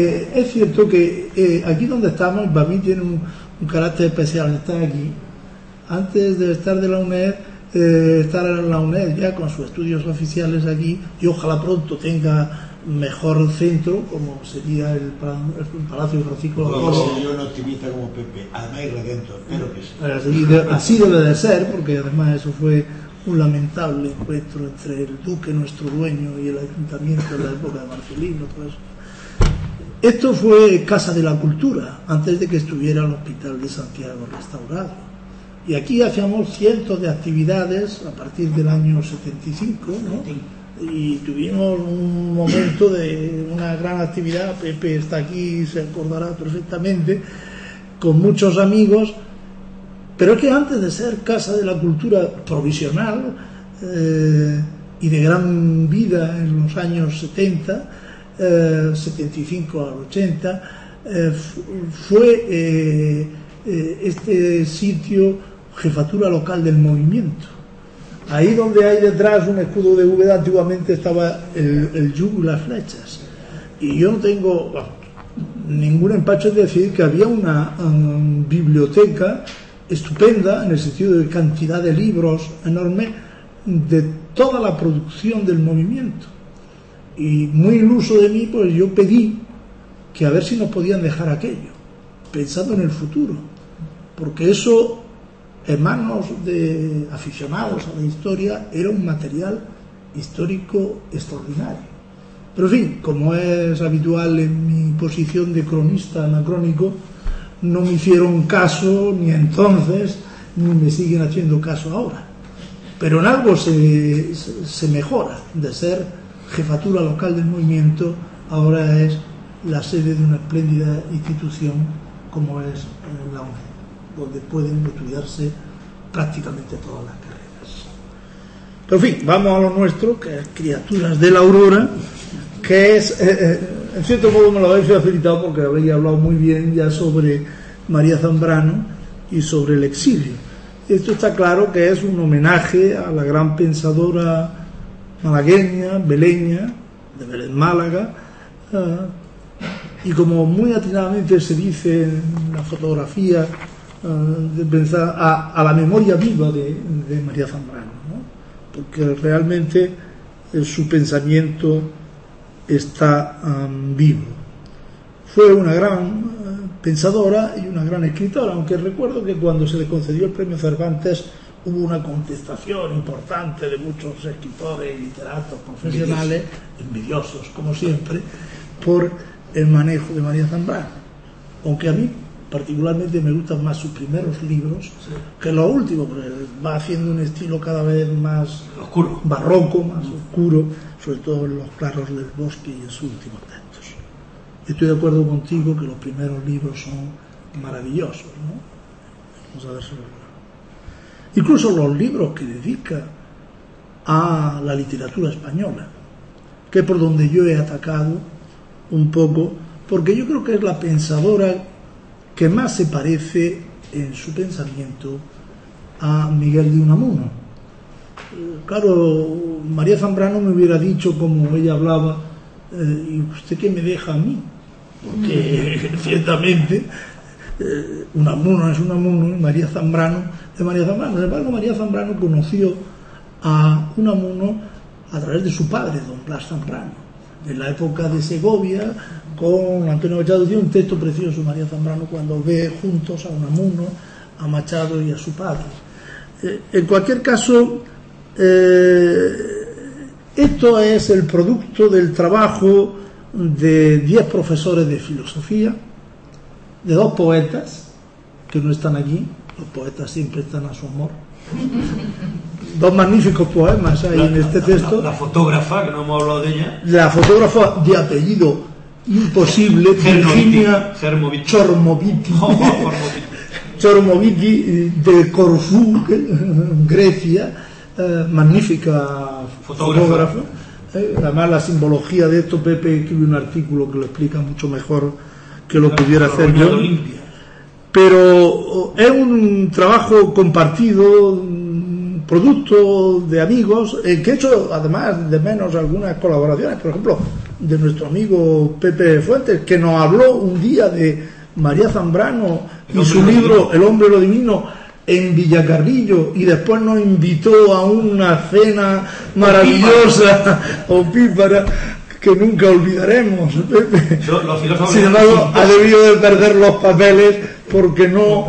que aquí donde estamos, para mí tiene un carácter especial estar aquí. Antes de estar de la UNED, estar en la UNED ya con sus estudios oficiales aquí, y ojalá pronto tenga mejor centro, como sería el Palacio Francisco de Gómez. Yo no optimista como Pepe, además y redentor, pero que sí. Así debe de ser, porque además eso fue un lamentable encuentro entre el duque, nuestro dueño, y el ayuntamiento en la época de Marcelino, todo eso. Esto fue Casa de la Cultura, antes de que estuviera el Hospital de Santiago restaurado. Y aquí hacíamos cientos de actividades a partir del año 75, ¿no? Y tuvimos un momento de una gran actividad, Pepe está aquí, se acordará perfectamente, con muchos amigos. Pero es que antes de ser Casa de la Cultura provisional y de gran vida en los años 70, 75 al 80, fue este sitio jefatura local del movimiento. Ahí donde hay detrás un escudo de Úbeda, antiguamente estaba el yugo y las flechas. Y yo no tengo ningún empacho en decir que había una biblioteca estupenda, en el sentido de cantidad de libros enorme, de toda la producción del movimiento. Y muy iluso de mí, pues yo pedí que a ver si nos podían dejar aquello, pensando en el futuro, porque eso, en manos de aficionados a la historia, era un material histórico extraordinario. Pero en fin, como es habitual en mi posición de cronista anacrónico, no me hicieron caso ni entonces, ni me siguen haciendo caso ahora. Pero en algo se mejora. De ser jefatura local del movimiento, ahora es la sede de una espléndida institución como es la UNED, donde pueden estudiarse prácticamente todas las carreras. Pero en fin, vamos a lo nuestro, que es Criaturas de la Aurora, que es, en cierto modo me lo habéis facilitado porque habéis hablado muy bien ya sobre María Zambrano y sobre el exilio. Esto está claro que es un homenaje a la gran pensadora malagueña, beleña, de Belén Málaga, y como muy atinadamente se dice en la fotografía, de pensar a la memoria viva de María Zambrano, ¿no? Porque realmente su pensamiento está vivo. Fue una gran pensadora y una gran escritora, aunque recuerdo que cuando se le concedió el premio Cervantes hubo una contestación importante de muchos escritores y literatos profesionales, envidiosos como siempre, por el manejo de María Zambrano, aunque a mí particularmente me gustan más sus primeros libros que los últimos, porque va haciendo un estilo cada vez más oscuro, barroco, más oscuro, sobre todo en Los claros del bosque y en sus últimos textos. Estoy de acuerdo contigo que los primeros libros son maravillosos, ¿no? Vamos a ver si incluso los libros que dedica a la literatura española, que es por donde yo he atacado un poco, porque yo creo que es la pensadora que más se parece en su pensamiento a Miguel de Unamuno. Claro, María Zambrano me hubiera dicho, como ella hablaba, ¿y usted qué me deja a mí? Porque ciertamente Unamuno es Unamuno y María Zambrano es María Zambrano. Sin embargo, María Zambrano conoció a Unamuno a través de su padre, don Blas Zambrano, en la época de Segovia, con Antonio Machado. Tiene un texto precioso María Zambrano cuando ve juntos a Unamuno, a Machado y a su padre. En cualquier caso, esto es el producto del trabajo de 10 profesores de filosofía, de 2 poetas que no están aquí. Los poetas siempre están a su amor. 2 magníficos poemas hay en este texto. La fotógrafa, que no hemos hablado de ella. La fotógrafa de apellido imposible, Virginia Chormoviti. Chormoviti, de Corfú, Grecia, magnífica fotógrafa. Además, la simbología de esto, Pepe escribe un artículo que lo explica mucho mejor que lo pudiera hacer yo. Pero es un trabajo compartido, producto de amigos, que he hecho además de menos algunas colaboraciones, por ejemplo, de nuestro amigo Pepe Fuentes, que nos habló un día de María Zambrano y su libro El hombre lo divino en Villacarrillo, y después nos invitó a una cena maravillosa, opípara, que nunca olvidaremos, Pepe. Sin embargo, ha debido de perder los papeles porque no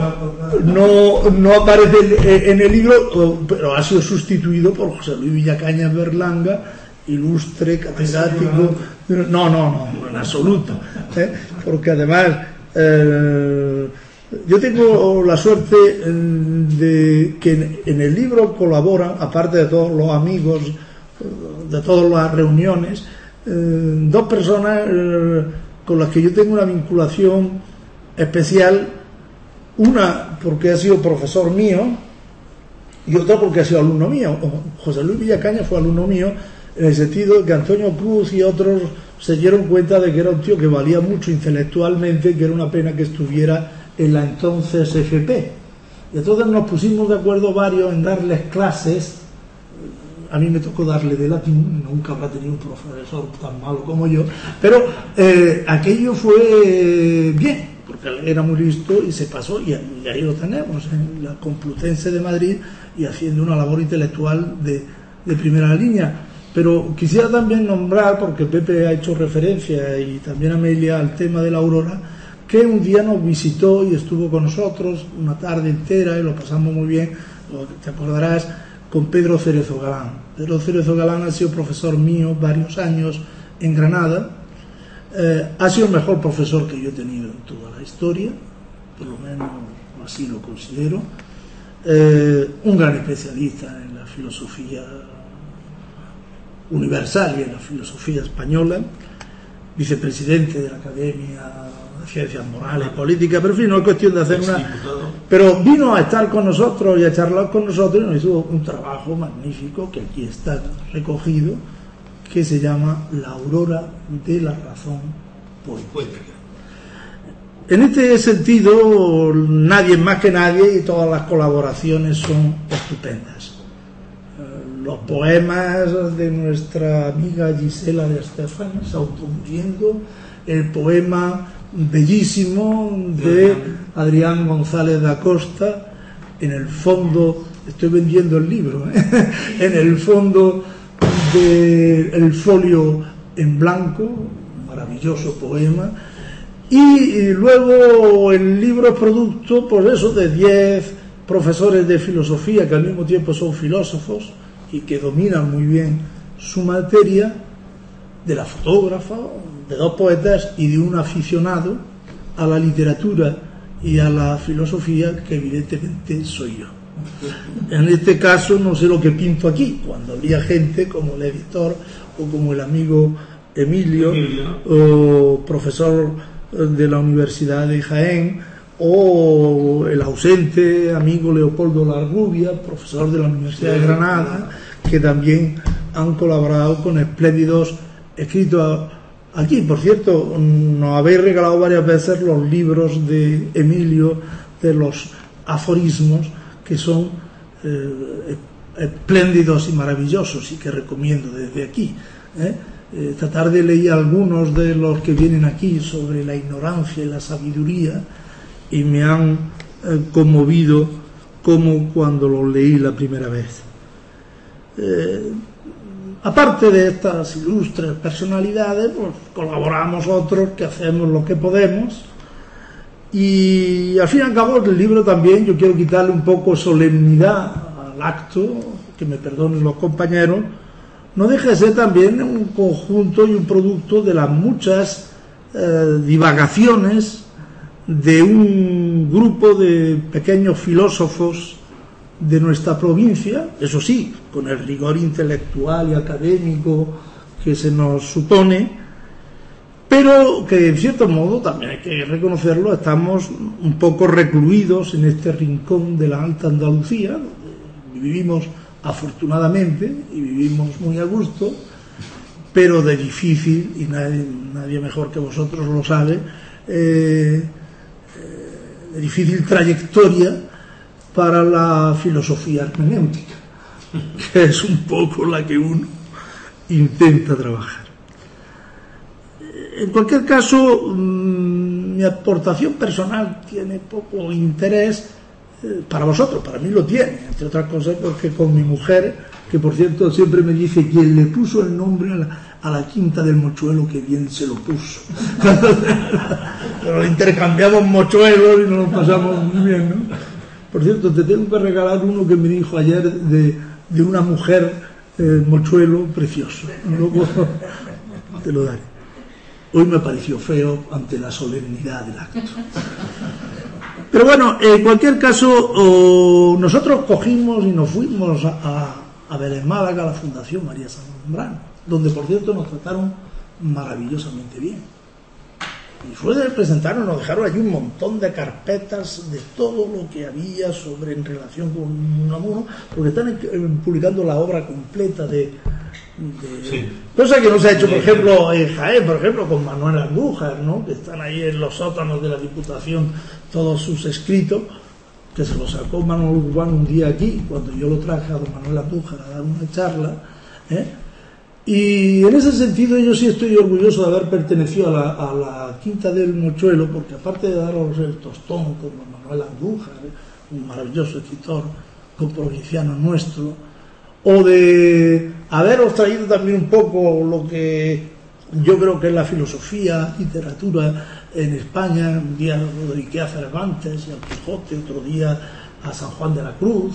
aparece en el libro, pero ha sido sustituido por José Luis Villacañas Berlanga, ilustre catedrático. No, en absoluto, porque además yo tengo la suerte de que en el libro colaboran, aparte de todos los amigos, de todas las reuniones, 2 personas con las que yo tengo una vinculación especial, una porque ha sido profesor mío y otra porque ha sido alumno mío. José Luis Villacaña fue alumno mío, en el sentido de que Antonio Cruz y otros se dieron cuenta de que era un tío que valía mucho intelectualmente, que era una pena que estuviera en la entonces FP. Y entonces nos pusimos de acuerdo varios en darles clases. A mí me tocó darle de latín, nunca habrá tenido un profesor tan malo como yo, pero aquello fue bien, porque era muy listo y se pasó, y ahí lo tenemos, en la Complutense de Madrid, y haciendo una labor intelectual de primera línea. Pero quisiera también nombrar, porque Pepe ha hecho referencia, y también Amelia, al tema de la aurora, que un día nos visitó y estuvo con nosotros una tarde entera, y lo pasamos muy bien, te acordarás, con Pedro Cerezo Galán. Pedro Cerezo Galán ha sido profesor mío varios años en Granada. Ha sido el mejor profesor que yo he tenido en toda la historia, por lo menos así lo considero. Un gran especialista en la filosofía universal y en la filosofía española, vicepresidente de la Academia de Ciencias Morales y Políticas, pero en fin, no es cuestión de hacer una... Pero vino a estar con nosotros y a charlar con nosotros, y nos hizo un trabajo magnífico, que aquí está recogido, que se llama La aurora de la razón poética. En este sentido, nadie más que nadie, y todas las colaboraciones son estupendas. Los poemas de nuestra amiga Gisela de Estefan, Se automuriendo, el poema bellísimo de Adrián González da Costa, en el fondo, estoy vendiendo el libro, en el fondo del folio en blanco, maravilloso poema. Y luego el libro es producto, por eso, de 10 profesores de filosofía que al mismo tiempo son filósofos y que dominan muy bien su materia, de la fotógrafa, de 2 poetas y de un aficionado a la literatura y a la filosofía, que evidentemente soy yo. En este caso no sé lo que pinto aquí, cuando había gente como el editor o como el amigo Emilio. O profesor de la Universidad de Jaén, o el ausente amigo Leopoldo Larrubia, profesor de la Universidad de Granada, que también han colaborado con espléndidos escritos aquí. Por cierto, nos habéis regalado varias veces los libros de Emilio, de los aforismos, que son espléndidos y maravillosos, y que recomiendo desde aquí. Esta tarde leí algunos de los que vienen aquí sobre la ignorancia y la sabiduría, y me han conmovido como cuando los leí la primera vez. Aparte de estas ilustres personalidades, pues colaboramos otros que hacemos lo que podemos, y al fin y al cabo el libro también, yo quiero quitarle un poco solemnidad al acto, que me perdonen los compañeros, no deja de ser también un conjunto y un producto de las muchas divagaciones de un grupo de pequeños filósofos de nuestra provincia, eso sí, con el rigor intelectual y académico que se nos supone, pero que en cierto modo, también hay que reconocerlo, estamos un poco recluidos en este rincón de la Alta Andalucía, donde vivimos afortunadamente y vivimos muy a gusto, pero de difícil, y nadie mejor que vosotros lo sabe, de difícil trayectoria para la filosofía hermenéutica, que es un poco la que uno intenta trabajar. En cualquier caso, mi aportación personal tiene poco interés para vosotros, para mí lo tiene, entre otras cosas porque con mi mujer, que por cierto siempre me dice, quien le puso el nombre a la Quinta del Mochuelo, que bien se lo puso. Pero intercambiamos mochuelos y nos lo pasamos muy bien, ¿no? Por cierto, te tengo que regalar uno que me dijo ayer de una mujer mochuelo precioso. Luego te lo daré. Hoy me pareció feo ante la solemnidad del acto. Pero bueno, en cualquier caso, nosotros cogimos y nos fuimos a ver en Málaga, a la Fundación María Zambrano, donde por cierto nos trataron maravillosamente bien. Y después de presentarnos nos dejaron allí un montón de carpetas de todo lo que había sobre en relación con Unamuno, porque están publicando la obra completa de sí. Cosa que no se ha hecho, por ejemplo, en Jaén, por ejemplo, con Manuel Andújar, ¿no? Que están ahí en los sótanos de la Diputación todos sus escritos, que se los sacó Manuel Urbano un día aquí, cuando yo lo traje a don Manuel Andújar a dar una charla, Y en ese sentido yo sí estoy orgulloso de haber pertenecido a la Quinta del Mochuelo, porque aparte de daros el tostón con don Manuel Andújar, un maravilloso escritor comprovinciano nuestro, o de haberos traído también un poco lo que yo creo que es la filosofía, literatura en España, un día lo dediqué a Cervantes y al Quijote, otro día a San Juan de la Cruz.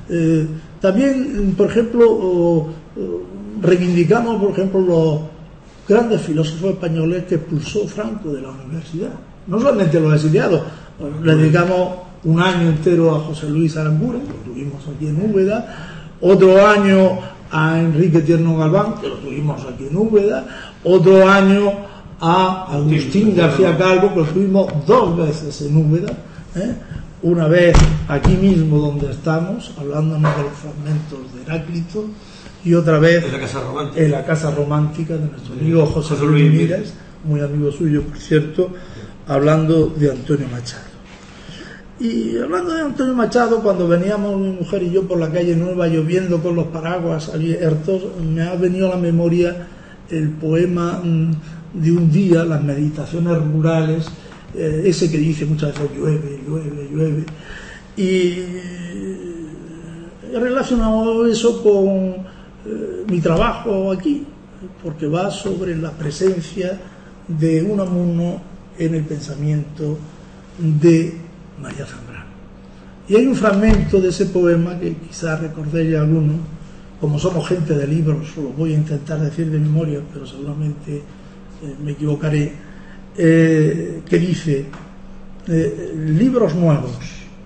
También, por ejemplo, reivindicamos, por ejemplo, los grandes filósofos españoles que expulsó Franco de la universidad. No solamente los exiliados, le dedicamos un año entero a José Luis Aramburu, que lo tuvimos aquí en Úbeda, otro año a Enrique Tierno Galván, que lo tuvimos aquí en Úbeda, otro año a Agustín García Calvo, que lo tuvimos 2 veces en Úbeda, una vez aquí mismo donde estamos, hablándonos de los fragmentos de Heráclito, y otra vez en la casa romántica de nuestro amigo José Luis Mires, muy amigo suyo, por cierto, hablando de Antonio Machado. Y hablando de Antonio Machado, cuando veníamos mi mujer y yo por la calle Nueva lloviendo con los paraguas abiertos, me ha venido a la memoria el poema de un día, las meditaciones rurales, ese que dice muchas veces llueve, llueve, llueve, y he relacionado eso con mi trabajo aquí, porque va sobre la presencia de Unamuno en el pensamiento de María Zambrano. Y hay un fragmento de ese poema que quizás recordéis alguno, como somos gente de libros, lo voy a intentar decir de memoria, pero seguramente me equivocaré, que dice: libros nuevos,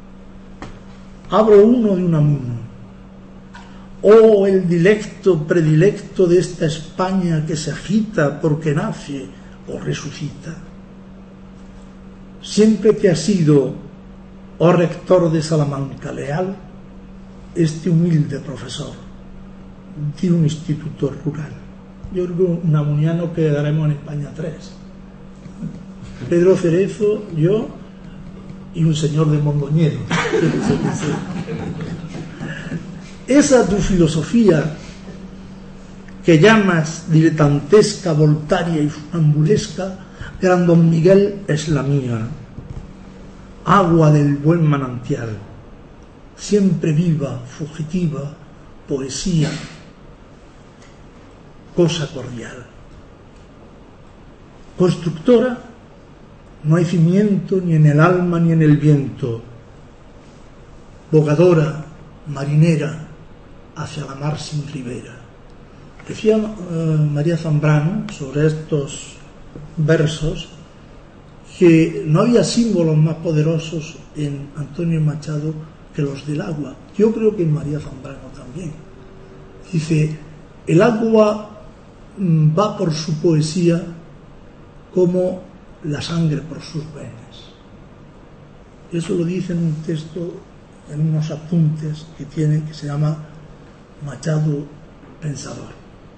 abro uno de Unamuno, oh el dilecto predilecto de esta España que se agita porque nace o resucita. Siempre que ha sido, oh rector de Salamanca leal, este humilde profesor de un instituto rural. Yo creo que un unamuniano quedaremos en España 3. Pedro Cerezo, yo y un señor de Mondoñedo. Esa tu filosofía que llamas diletantesca, voltaria y funambulesca, gran don Miguel, es la mía. Agua del buen manantial, siempre viva, fugitiva, poesía, cosa cordial. Constructora, no hay cimiento ni en el alma ni en el viento. Bogadora, marinera, hacia la mar sin ribera. Decía María Zambrano sobre estos versos que no había símbolos más poderosos en Antonio Machado que los del agua. Yo creo que en María Zambrano también. Dice: el agua va por su poesía como la sangre por sus venas. Eso lo dice en un texto, en unos apuntes que tiene, que se llama Machado Pensador.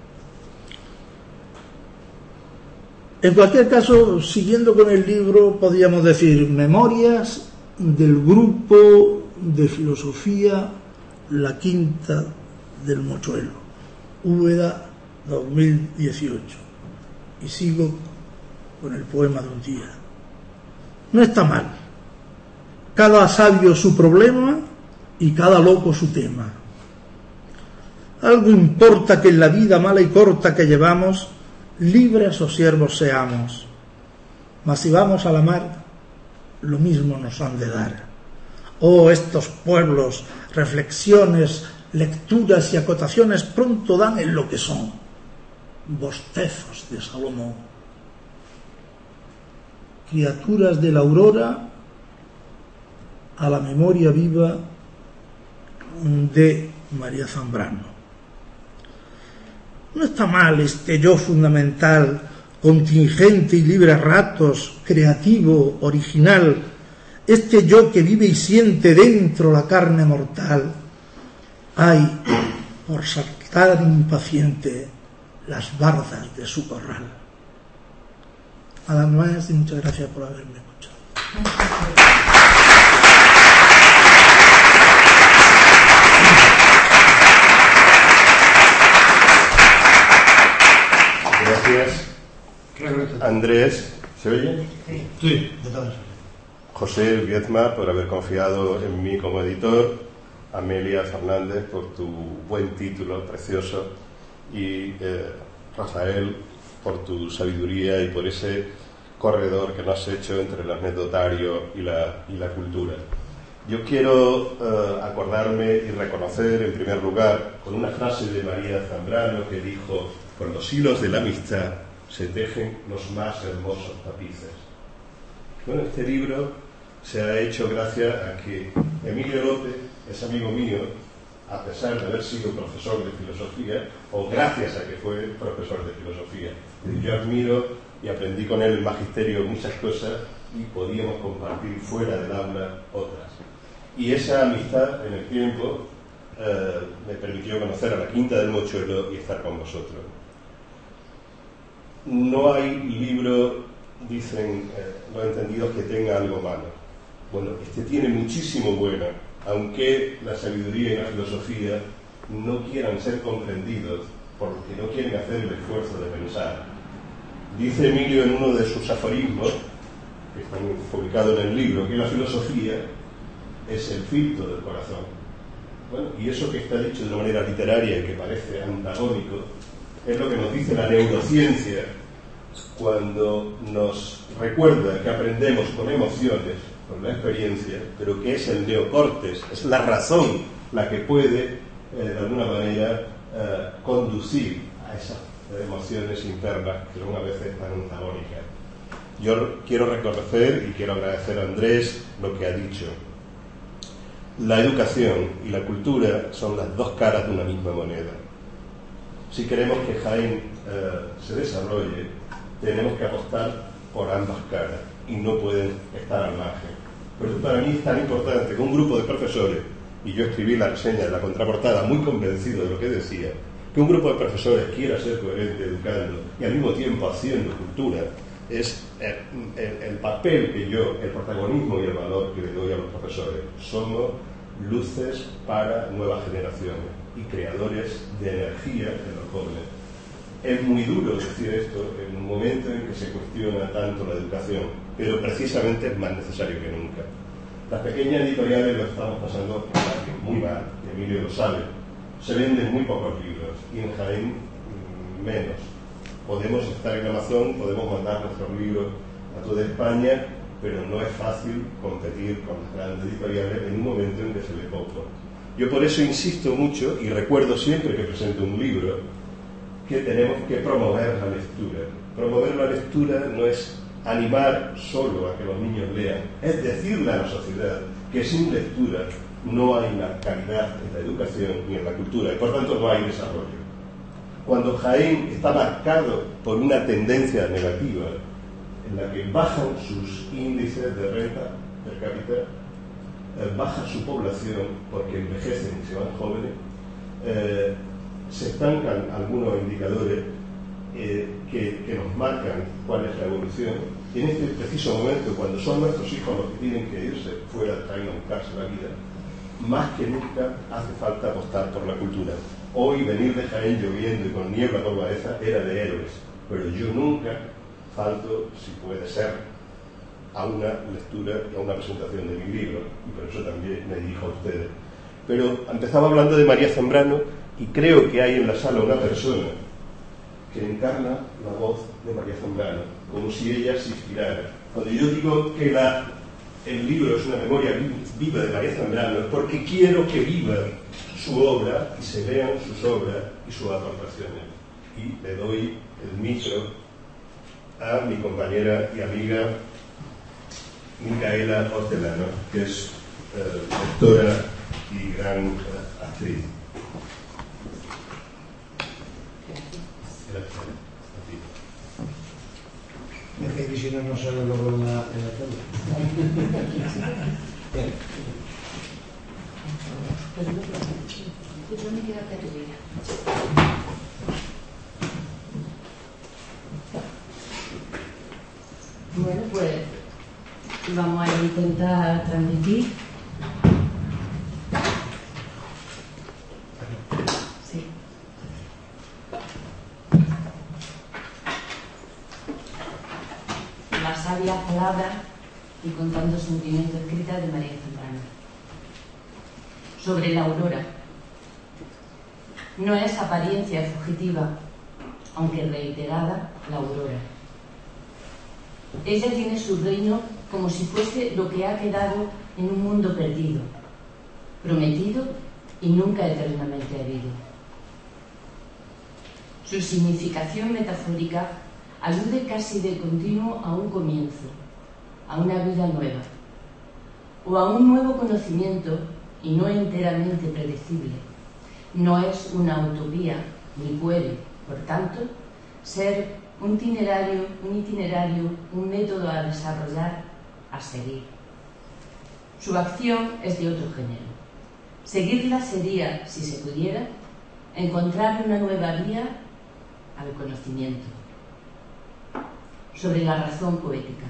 En cualquier caso, siguiendo con el libro, podríamos decir: Memorias del grupo de filosofía La Quinta del Mochuelo, Úbeda 2018. Y sigo con el poema de un día. No está mal. Cada sabio su problema y cada loco su tema. Algo importa que en la vida mala y corta que llevamos, libres o siervos seamos. Mas si vamos a la mar, lo mismo nos han de dar. Oh, estos pueblos, reflexiones, lecturas y acotaciones pronto dan en lo que son. Bostezos de Salomón. Criaturas de la aurora a la memoria viva de María Zambrano. No está mal este yo fundamental, contingente y libre a ratos, creativo, original, este yo que vive y siente dentro la carne mortal. Ay, por saltar impaciente las bardas de su corral. Nada más y muchas gracias por haberme escuchado. Gracias, Andrés. ¿Se oye? Sí. José Viezma, por haber confiado en mí como editor. Amelia Fernández, por tu buen título, precioso. Y Rafael, por tu sabiduría y por ese corredor que nos has hecho entre el anecdotario y la cultura. Yo quiero acordarme y reconocer, en primer lugar, con una frase de María Zambrano que dijo: con los hilos de la amistad se tejen los más hermosos tapices. Bueno, este libro se ha hecho gracias a que Emilio López es amigo mío, a pesar de haber sido profesor de filosofía, o gracias a que fue profesor de filosofía. Yo admiro y aprendí con él el magisterio muchas cosas, y podíamos compartir fuera del aula otras. Y esa amistad en el tiempo me permitió conocer a la Quinta del Mochuelo y estar con vosotros. No hay libro, dicen los entendidos, que tenga algo malo. Bueno, este tiene muchísimo bueno, aunque la sabiduría y la filosofía no quieran ser comprendidos porque no quieren hacer el esfuerzo de pensar. Dice Emilio en uno de sus aforismos, que están publicados en el libro, que la filosofía es el filtro del corazón. Bueno, y eso que está dicho de una manera literaria y que parece antagónico, es lo que nos dice la neurociencia cuando nos recuerda que aprendemos con emociones, con la experiencia, pero que es el neocórtex, es la razón la que puede, de alguna manera, conducir a esas emociones internas que son a veces tan antagónicas. Yo quiero reconocer y quiero agradecer a Andrés lo que ha dicho. La educación y la cultura son las dos caras de una misma moneda. Si queremos que Jaén se desarrolle, tenemos que apostar por ambas caras y no pueden estar al margen. Por eso para mí es tan importante que un grupo de profesores, y yo escribí la reseña de la contraportada muy convencido de lo que decía, que un grupo de profesores quiera ser coherente educando y al mismo tiempo haciendo cultura, es el papel que yo, el protagonismo y el valor que le doy a los profesores. Somos luces para nuevas generaciones y creadores de energía en los jóvenes. Es muy duro decir esto en un momento en que se cuestiona tanto la educación, pero precisamente es más necesario que nunca. Las pequeñas editoriales lo estamos pasando muy mal, Emilio lo sabe. Se venden muy pocos libros y en Jaén menos. Podemos estar en Amazon, podemos mandar nuestros libros a toda España, pero no es fácil competir con las grandes editoriales en un momento en que se lee poco. Yo por eso insisto mucho y recuerdo siempre que presento un libro que tenemos que promover la lectura. Promover la lectura no es animar solo a que los niños lean, es decirle a la sociedad que sin lectura no hay una calidad en la educación ni en la cultura y por tanto no hay desarrollo. Cuando Jaén está marcado por una tendencia negativa en la que bajan sus índices de renta per cápita, baja su población porque envejecen y se van jóvenes, se estancan algunos indicadores que nos marcan cuál es la evolución. Y en este preciso momento, cuando son nuestros hijos los que tienen que irse fuera de Jaén a buscarse la vida, más que nunca hace falta apostar por la cultura. Hoy venir de Jaén lloviendo y con niebla por Baeza era de héroes, pero yo nunca falto, si puede ser, a una lectura y a una presentación de mi libro, y por eso también me dirijo a ustedes. Pero empezaba hablando de María Zambrano y creo que hay en la sala una persona que encarna la voz de María Zambrano, como si ella se inspirara. Cuando yo digo que el libro es una memoria viva de María Zambrano, es porque quiero que viva su obra y se vean sus obras y sus aportaciones. Y le doy el micro a mi compañera y amiga Micaela Hortelano, que es lectora y gran actriz. Es que si no, no se lo logró en la tele. Yo me quedo perdida. Bueno, pues vamos a intentar transmitir. Sí. Las sabias palabras y contando sentimientos escritas de María Zambrano. Sobre la aurora. No es apariencia fugitiva, aunque reiterada, la aurora. Ella tiene su reino como si fuese lo que ha quedado en un mundo perdido, prometido y nunca eternamente herido. Su significación metafórica alude casi de continuo a un comienzo, a una vida nueva, o a un nuevo conocimiento y no enteramente predecible. No es una utopía, ni puede, por tanto, ser un itinerario, un método a desarrollar a seguir. Su acción es de otro género. Seguirla sería, si se pudiera, encontrar una nueva vía al conocimiento sobre la razón poética.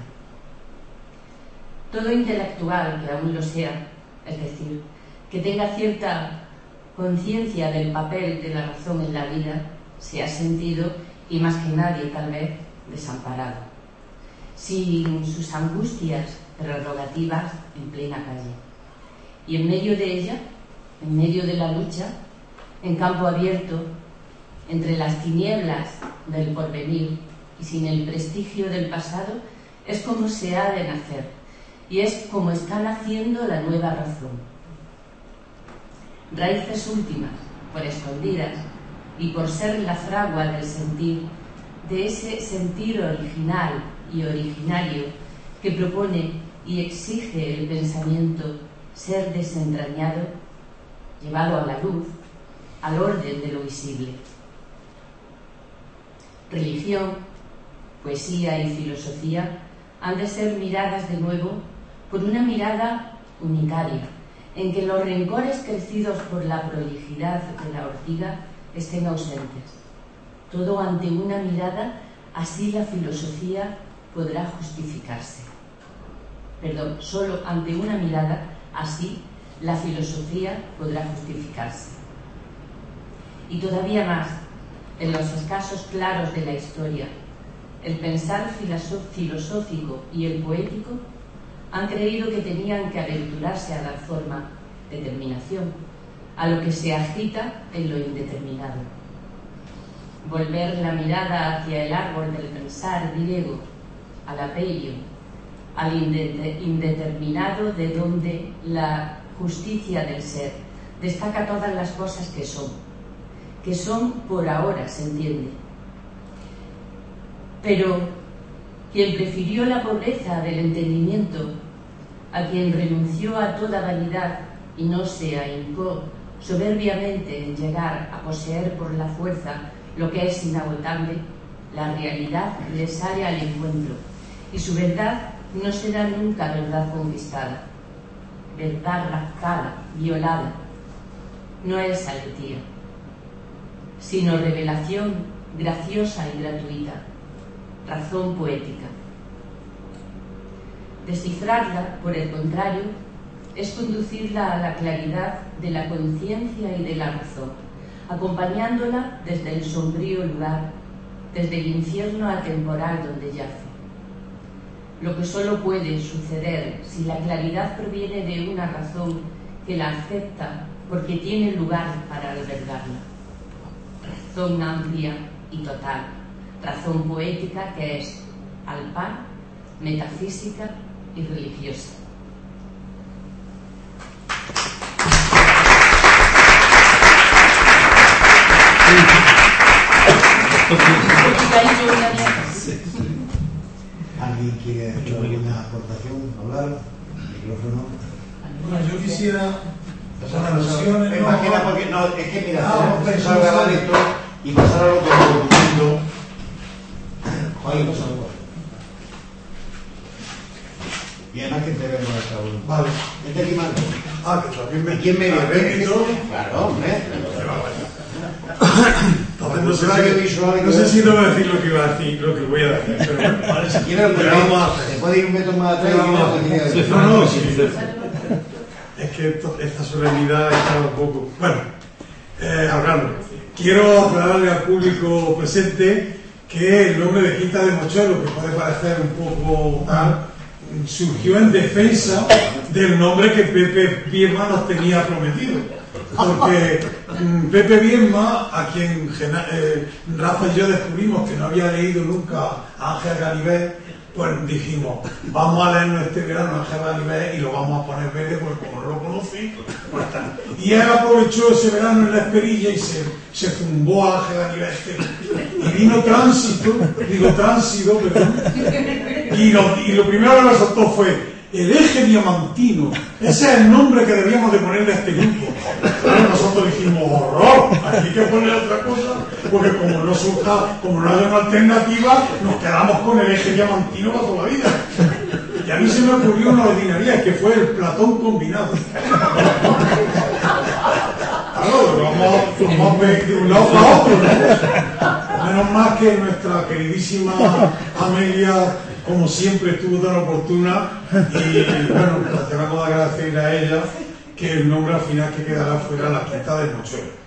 Todo intelectual que aún lo sea, es decir, que tenga cierta conciencia del papel de la razón en la vida, se ha sentido, y más que nadie tal vez, desamparado, sin sus angustias prerrogativas en plena calle. Y en medio de ella, en medio de la lucha, en campo abierto, entre las tinieblas del porvenir y sin el prestigio del pasado, es como se ha de nacer, y es como está naciendo la nueva razón. Raíces últimas, por escondidas, y por ser la fragua del sentir, de ese sentir original y originario que propone y exige el pensamiento ser desentrañado, llevado a la luz, al orden de lo visible. Religión, poesía y filosofía han de ser miradas de nuevo por una mirada unitaria, en que los rencores crecidos por la prolijidad de la ortiga estén ausentes. Todo ante una mirada, así la filosofía podrá justificarse. Perdón, solo ante una mirada, así la filosofía podrá justificarse. Y todavía más, en los escasos claros de la historia, el pensar filosófico y el poético han creído que tenían que aventurarse a dar forma, determinación, a lo que se agita en lo indeterminado. Volver la mirada hacia el árbol del pensar griego, al aperio, al indeterminado de donde la justicia del ser destaca todas las cosas que son por ahora, se entiende. Pero quien prefirió la pobreza del entendimiento, a quien renunció a toda vanidad y no se ahincó soberbiamente en llegar a poseer por la fuerza lo que es inagotable, la realidad le sale al encuentro, y su verdad no será nunca verdad conquistada, verdad raptada, violada. No es aletía, sino revelación graciosa y gratuita, razón poética. Descifrarla, por el contrario, es conducirla a la claridad de la conciencia y de la razón, acompañándola desde el sombrío lugar, desde el infierno atemporal donde yace. Lo que solo puede suceder si la claridad proviene de una razón que la acepta porque tiene lugar para albergarla. Razón amplia y total, razón poética que es, al par, metafísica y religiosa. ¿Alguien quiere hacer alguna aportación? ¿Hablar? ¿Micrófono? Bueno, yo quisiera pasar a las alusiones. Imagina, porque no, es que mira, pensar grabar esto y pasar a otro documento. Joder, pasa algo. Y además que te vemos hasta uno. Vale. Este aquí Marco. Ah, que también me... ¿Quién me ve? Claro, hombre. No sé si no voy a decir lo que iba a decir, lo que voy a decir, pero bueno, vale, si quieres, pues vamos a hacer. Se puede ir un metro más atrás y no, sí. Es que esta solemnidad está un poco... Bueno, hablando. Quiero aclararle al público presente que el nombre de Quinta de Mochuelo, que puede parecer un poco tal, surgió en defensa del nombre que Pepe Bielma nos tenía prometido. Porque Pepe Bielma, a quien Rafa y yo descubrimos que no había leído nunca a Ángel Ganivet, pues dijimos, vamos a leernos este verano a Ángel Ganivet y lo vamos a poner verde, porque como no lo conocí, pues tal. Y él aprovechó ese verano en la Esperilla y se zumbó a Ángel Ganivet. Y vino Tránsito, perdón. Y lo primero que nos soltó fue el eje diamantino. Ese es el nombre que debíamos de ponerle a este grupo. Pero nosotros dijimos, horror, aquí hay que poner otra cosa, porque como no haya una alternativa, nos quedamos con el eje diamantino para toda la vida. Y a mí se me ocurrió una ordinaria que fue el Platón combinado. Claro, vamos a ver de un lado para otro, ¿no? Menos mal que nuestra queridísima Amelia, como siempre, estuvo tan oportuna y bueno, tenemos que agradecerle a ella que el nombre al final que quedará fuera la Quinta del Mochuelo.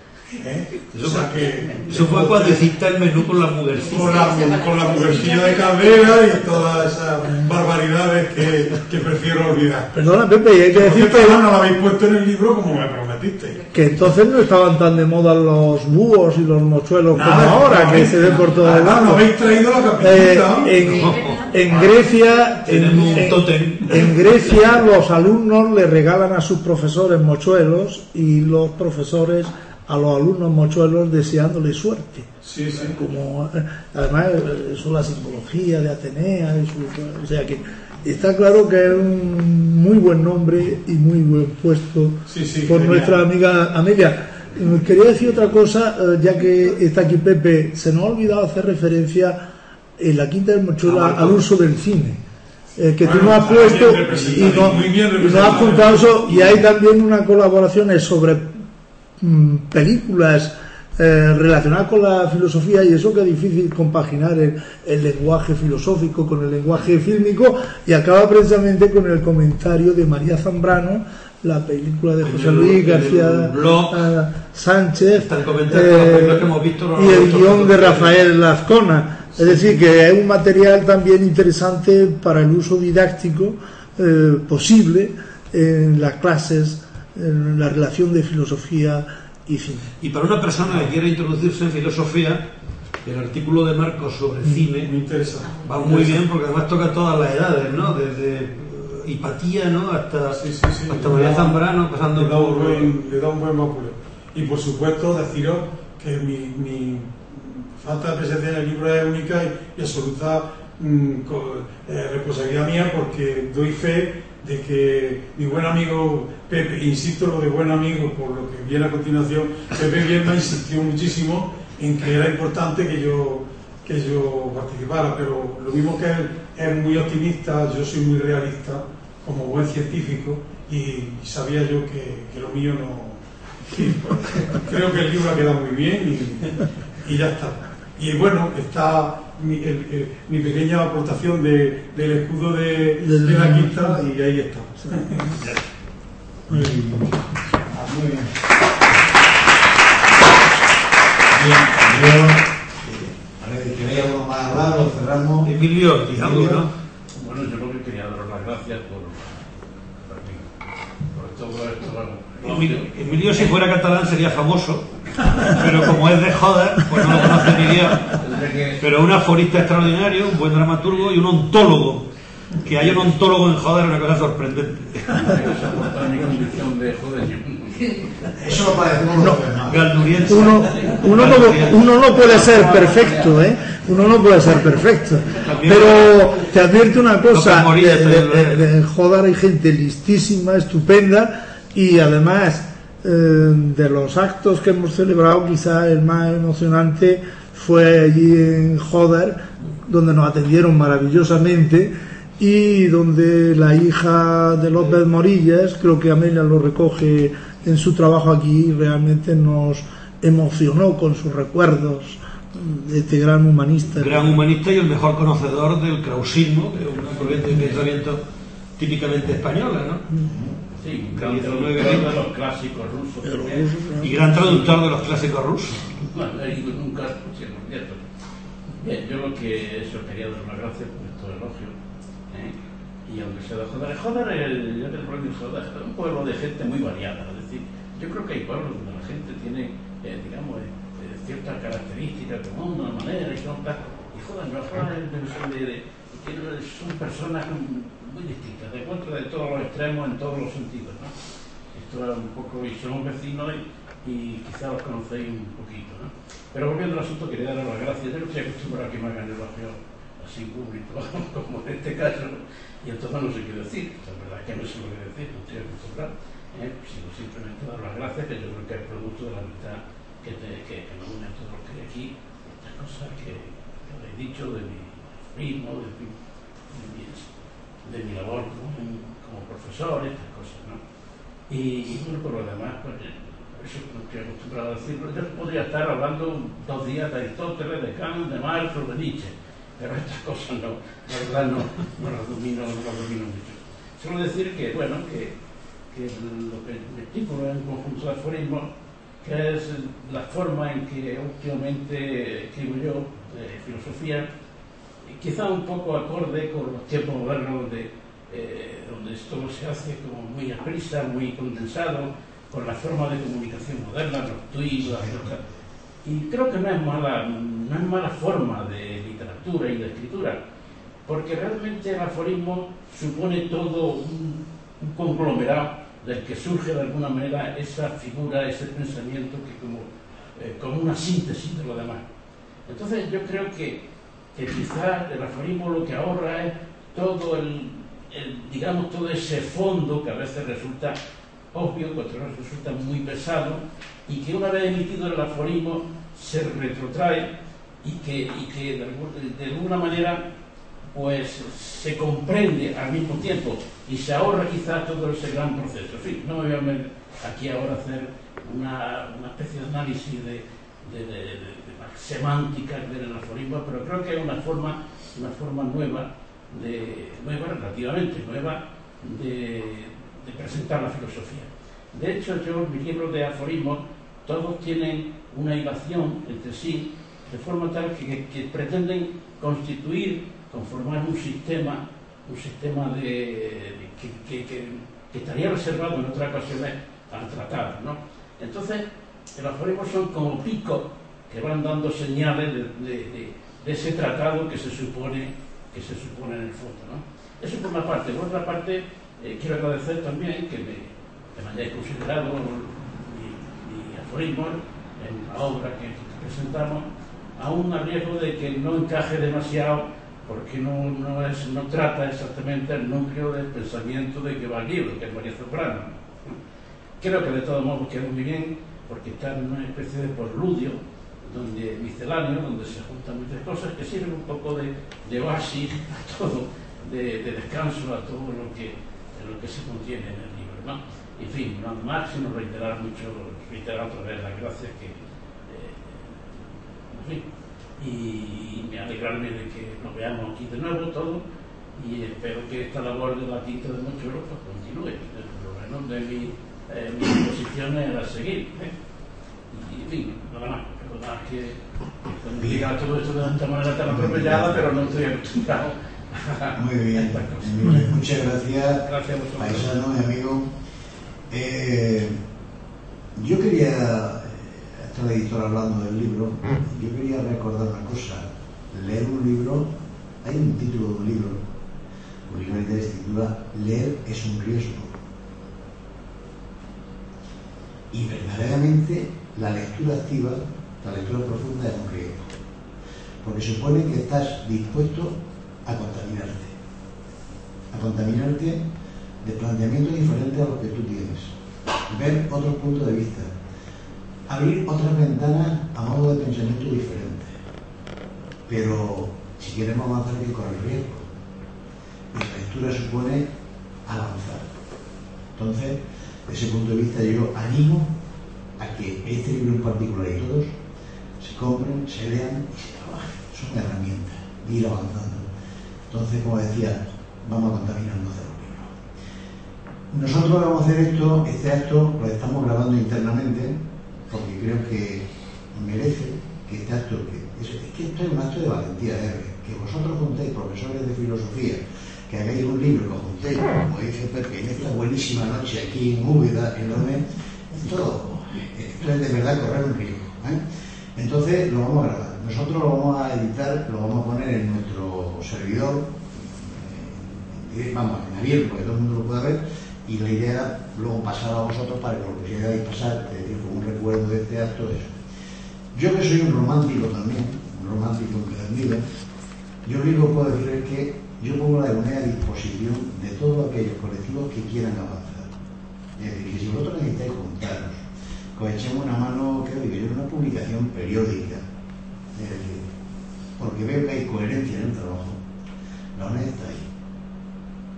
Eso fue cuando hiciste el menú con la mujercilla. Con la mujercilla de Cabrera y todas esas barbaridades que prefiero olvidar. Perdona, Pepe, y hay que decir que no lo habéis puesto en el libro como me prometiste. Que entonces no estaban tan de moda los búhos y los mochuelos como ahora, que se ven por todo el lado. No habéis traído la capitita. En Grecia, en Grecia los alumnos le regalan a sus profesores mochuelos y los profesores a los alumnos mochuelos deseándoles suerte. Sí. Como, además, eso es la simbología de Atenea. O sea que está claro que es un muy buen nombre y muy buen puesto por nuestra amiga Amelia. Quería decir otra cosa, ya que está aquí Pepe, se nos ha olvidado hacer referencia en la Quinta del Mochuelo al uso del cine. Que tú nos has puesto y nos has contado eso, y hay también una colaboración sobre películas relacionadas con la filosofía, y eso que es difícil compaginar el lenguaje filosófico con el lenguaje fílmico, y acaba precisamente con el comentario de María Zambrano, la película de José Luis García Sánchez, y el guión de Rafael Lazcona. Es decir, que es un material también interesante para el uso didáctico posible en las clases, en la relación de filosofía y cine. Y para una persona que quiere introducirse en filosofía, el artículo de Marcos sobre cine va muy bien, porque además toca todas las edades, ¿no? Desde Hipatía, ¿no? hasta María Zambrano, pasando le da un buen vapor. Y por supuesto deciros que mi falta de presencia en el libro es única y absoluta responsabilidad mía, porque doy fe de que mi buen amigo Pepe, insisto lo de buen amigo por lo que viene a continuación, Pepe Viedma insistió muchísimo en que era importante que yo participara, pero lo mismo que él es muy optimista, yo soy muy realista como buen científico, y sabía yo que lo mío no... creo que el libro ha quedado muy bien y ya está. Y bueno, está mi pequeña aportación del escudo de la Quinta, y ahí está. Muy bien. A ver, ¿queréis algo más hablar o cerramos? Emilio, algo, ¿no? Bueno, yo lo que quería daros las gracias por todo esto. Emilio, si fuera catalán, sería famoso, pero como es de Joder, pues no lo conoce ni Dios. Pero un aforista extraordinario, un buen dramaturgo y un ontólogo. Que haya un ontólogo en Joder es una cosa sorprendente. Eso lo parecemos uno no puede ser perfecto, uno no puede ser perfecto, pero te advierte una cosa, de Joder hay gente listísima, estupenda, y además de los actos que hemos celebrado, quizá el más emocionante fue allí en Joder, donde nos atendieron maravillosamente, y donde la hija de López Morillas, creo que Amelia lo recoge en su trabajo aquí, realmente nos emocionó con sus recuerdos de este gran humanista. Gran humanista y el mejor conocedor del krausismo, que es una corriente de pensamiento típicamente española, ¿no? Sí, gran traductor de los clásicos rusos. Y gran traductor de los clásicos rusos. Bueno, nunca escuché, por cierto. Bien, yo lo que eso quería dar las gracias por estos elogios. Y aunque sea de Joder, ya te lo digo, Joder, es un pueblo de gente muy variada. Es decir, yo creo que hay pueblos donde la gente tiene, digamos, ciertas características de una manera y son tal. Y Joder, son personas muy distintas, de encuentro de todos los extremos en todos los sentidos, ¿no? Esto es un poco, y somos vecinos y quizás los conocéis un poquito, ¿no? Pero volviendo al asunto, quería daros las gracias. Yo no estoy acostumbrado a que me hagan elogios así público, como en este caso, y entonces no sé qué decir. La verdad es que no sé lo que decir, no estoy acostumbrado, sino simplemente dar las gracias, que yo creo que es producto de la amistad que nos une a todos los que hay aquí, estas cosas que habéis dicho de mi mismo, de mi de mi labor como profesor, estas cosas, ¿no? Y bueno, por lo demás, pues eso no estoy acostumbrado a decirlo. Yo podría estar hablando 2 días de Aristóteles, de Kant, de Marx o de Nietzsche, pero estas cosas no, la verdad no las domino mucho. Solo decir que, bueno, que lo que me título es un conjunto de aforismos, que es la forma en que últimamente escribo yo, de filosofía, quizá un poco acorde con los tiempos modernos donde esto se hace como muy a prisa, muy condensado, con la forma de comunicación moderna, los tweets, y creo que no es mala forma de literatura y de escritura, porque realmente el aforismo supone todo un conglomerado del que surge de alguna manera esa figura, ese pensamiento que como una síntesis de lo demás. Entonces yo creo que quizás el aforismo lo que ahorra es todo digamos, todo ese fondo que a veces resulta obvio, que otras veces resulta muy pesado, y que una vez emitido el aforismo se retrotrae y que de alguna manera pues se comprende al mismo tiempo y se ahorra quizás todo ese gran proceso. En fin, no me voy a meter aquí ahora a hacer una especie de análisis de las semánticas del aforismo, pero creo que es una forma nueva, relativamente nueva, de presentar la filosofía. De hecho, mis libros de aforismos todos tienen una hilación entre sí, de forma tal que pretenden conformar un sistema que estaría reservado en otras ocasiones al tratado, ¿no? Entonces, los aforismos son como picos que van dando señales de ese tratado que se supone en el fondo, ¿no? Eso por una parte. Por otra parte, quiero agradecer también que me hayáis considerado mi aforismo en la obra que presentamos, aún a riesgo de que no encaje demasiado, porque no trata exactamente el núcleo del pensamiento de que va el libro, que es María Soprano. Creo que de todos modos quedó muy bien, porque está en una especie de postludio, misceláneo, donde se juntan muchas cosas que sirven un poco de oasis a todo, de descanso a todo lo que se contiene en el libro, ¿no? En fin, nada más, sino reiterar otra vez las gracias en fin, y me alegrarme de que nos veamos aquí de nuevo todos, y espero que esta labor de la Quinta de Mochuelo pues continúe, por lo menos de mis posiciones a seguir, y en fin, nada más que cuando diga todo esto de esta manera tan atropellada, pero no estoy acostumbrado. Muy bien, muchas gracias, paisano y amigo. Yo quería, está el editor hablando del libro, yo quería recordar una cosa. Leer un libro, hay un título de un libro que se titula Leer es un riesgo. Y verdaderamente la lectura activa, la lectura profunda es un riesgo, porque supone que estás dispuesto a contaminarte de planteamientos diferentes a los que tú tienes, ver otros puntos de vista, abrir otras ventanas a modo de pensamiento diferente. Pero si queremos avanzar hay que correr riesgo, y la lectura supone avanzar. Entonces, desde ese punto de vista yo animo a que este libro en particular y todos se compren, se lean y se trabajen. Son herramientas de ir avanzando. Entonces, como decía, vamos a contaminarnos de los libros. Nosotros vamos a hacer este acto lo estamos grabando internamente, porque creo que merece que este acto, es que esto es un acto de valentía, que vosotros juntéis, profesores de filosofía, que hagáis un libro, lo juntéis, como dice Pepe, en esta buenísima noche aquí en Úbeda, en Lomé, esto es de verdad correr un riesgo, Entonces lo vamos a grabar. Nosotros lo vamos a editar, lo vamos a poner en nuestro servidor, vamos, en abierto, porque todo el mundo lo pueda ver, y la idea era luego pasar a vosotros para que lo quisierais pasar, es decir, como un recuerdo de este acto, eso. Yo que soy un romántico también, un romántico empedernido, yo lo único que puedo decir es que yo pongo la moneda a disposición de todos aquellos colectivos que quieran avanzar. Es decir, que si vosotros necesitáis juntaros, que os echemos una mano, creo que yo, en una publicación periódica, es decir, porque veo que hay coherencia en el trabajo, la ONED está ahí.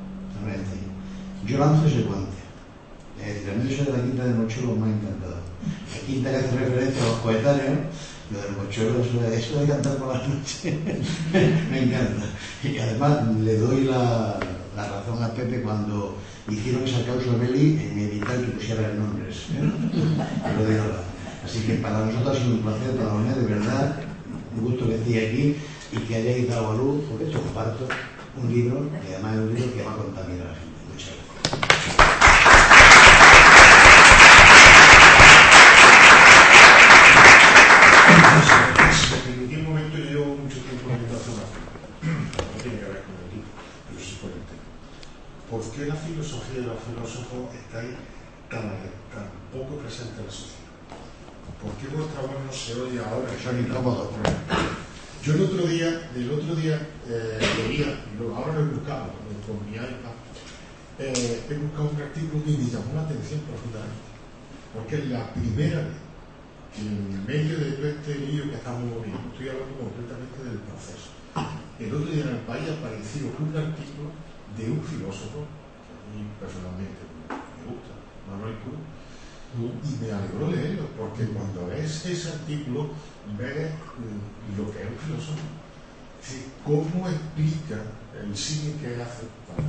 referencia. Yo lanzo ese guante. Es decir, a mí eso de la quinta de Mochuelo me ha encantado. La quinta que hace referencia a los coetáneos, lo del Mochuelo, eso de cantar por la noche, me encanta. Y además le doy la razón a Pepe cuando hicieron esa causa belli en evitar que pusieran nombres. Lo digo. Así que para nosotros ha sido un placer, para Manuel, de verdad, un gusto que estéis aquí y que hayáis dado a luz, porque yo comparto un libro, que además es un libro que va a contaminar a la gente. Muchas gracias. En aquel momento yo llevo mucho tiempo en la zona. No tiene que ver con el libro, pero sí por el tema. ¿Por qué la filosofía y los filósofos estáis tan poco presentes en la sociedad? ¿Por qué vuestra voz no se oye ahora? Son incómodos. Yo el otro día leía, ahora lo he buscado con mi iPad, he buscado un artículo que me llamó la atención profundamente, porque es la primera vez que en medio de todo este lío que estamos viviendo, estoy hablando completamente del proceso. El otro día en el país apareció un artículo de un filósofo, que a mí personalmente me gusta, Manuel Kuhn, y me alegró leerlo, porque cuando ves ese artículo ves lo que es un filósofo, cómo explica el cine que hace,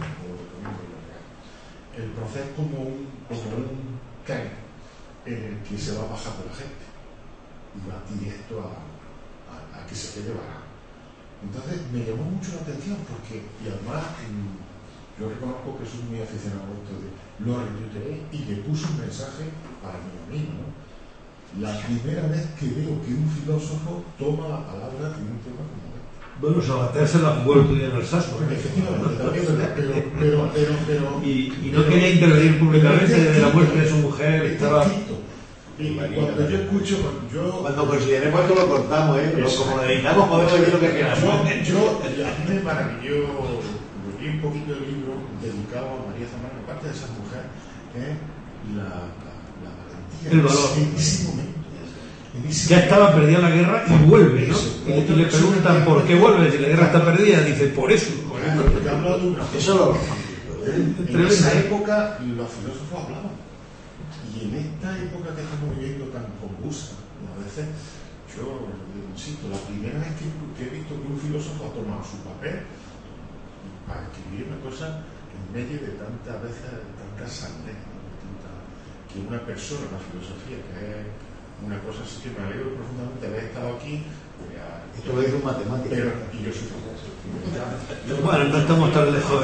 el proceso como un tren en el que se va a bajar por la gente y va directo a que se quede varado. Entonces me llamó mucho la atención porque, y además yo reconozco que soy muy aficionado a esto de lo retuiteé y le puse un mensaje para mi amigo, ¿no? La primera vez que veo que un filósofo toma la palabra en un tema como este. Bueno, Sabater se la jugó el otro día en el Sasso. Efectivamente, también es verdad, pero y no quería intervenir públicamente desde la muerte de su mujer. Estaba... Y cuando yo escucho, cuando consideremos esto lo cortamos, pero como dedicamos podemos decir lo que queramos. A mí me maravilló, leí un poquito el libro dedicado a María Zambrano, parte de esa mujer, la valentía. El valor. En ese momento. Ya estaba perdida la guerra y vuelve, ¿no? Y le preguntan por qué vuelve, si la guerra está perdida, dice por eso. Porque habla de una... Eso lo En esa época los filósofos hablaban. Y en esta época que estamos viviendo tan convulsa, a veces, yo insisto, la primera vez que he visto que un filósofo ha tomado su papel para escribir una cosa en medio de tanta sangre, que una persona, la filosofía, que es una cosa así que me alegro profundamente de haber estado aquí. Esto lo dice un matemático. Y yo soy profesor. Bueno, no estamos tan lejos.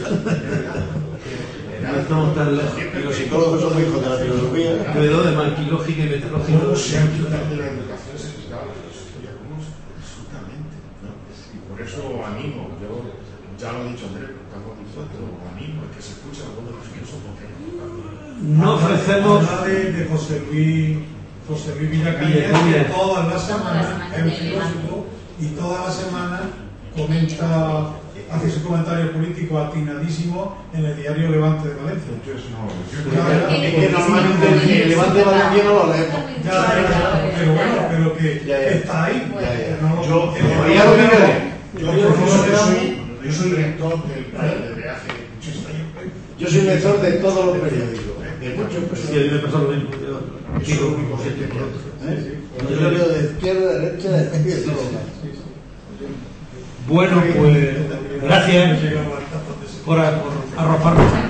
No estamos tan lejos. Y los psicólogos son muy hijos de la filosofía. Cuidado de marquilógica y metalógica. ¿Cómo se aplica de la educación se explicaba la filosofía? ¿Cómo? Absolutamente, ¿no? Y por eso animo, yo ya lo he dicho Andrés, estamos dispuestos, animo a que se escuche la voz de los filósofos. No ofrecemos... de José Luis Villacañas, que todas las semanas es un filósofo y todas las semanas hace su comentario político atinadísimo en el diario Levante de Valencia. Entonces, Es que normalmente el Levante de Valencia no lo leemos. Pero bueno, pero que está ahí. Yo soy lector de hace muchísimos años. Yo soy lector de todos los periódicos. De muchos Sí, a mí me pasa lo mismo. Yo leo de izquierda, de derecha, de todo. Bueno, pues gracias por arroparnos.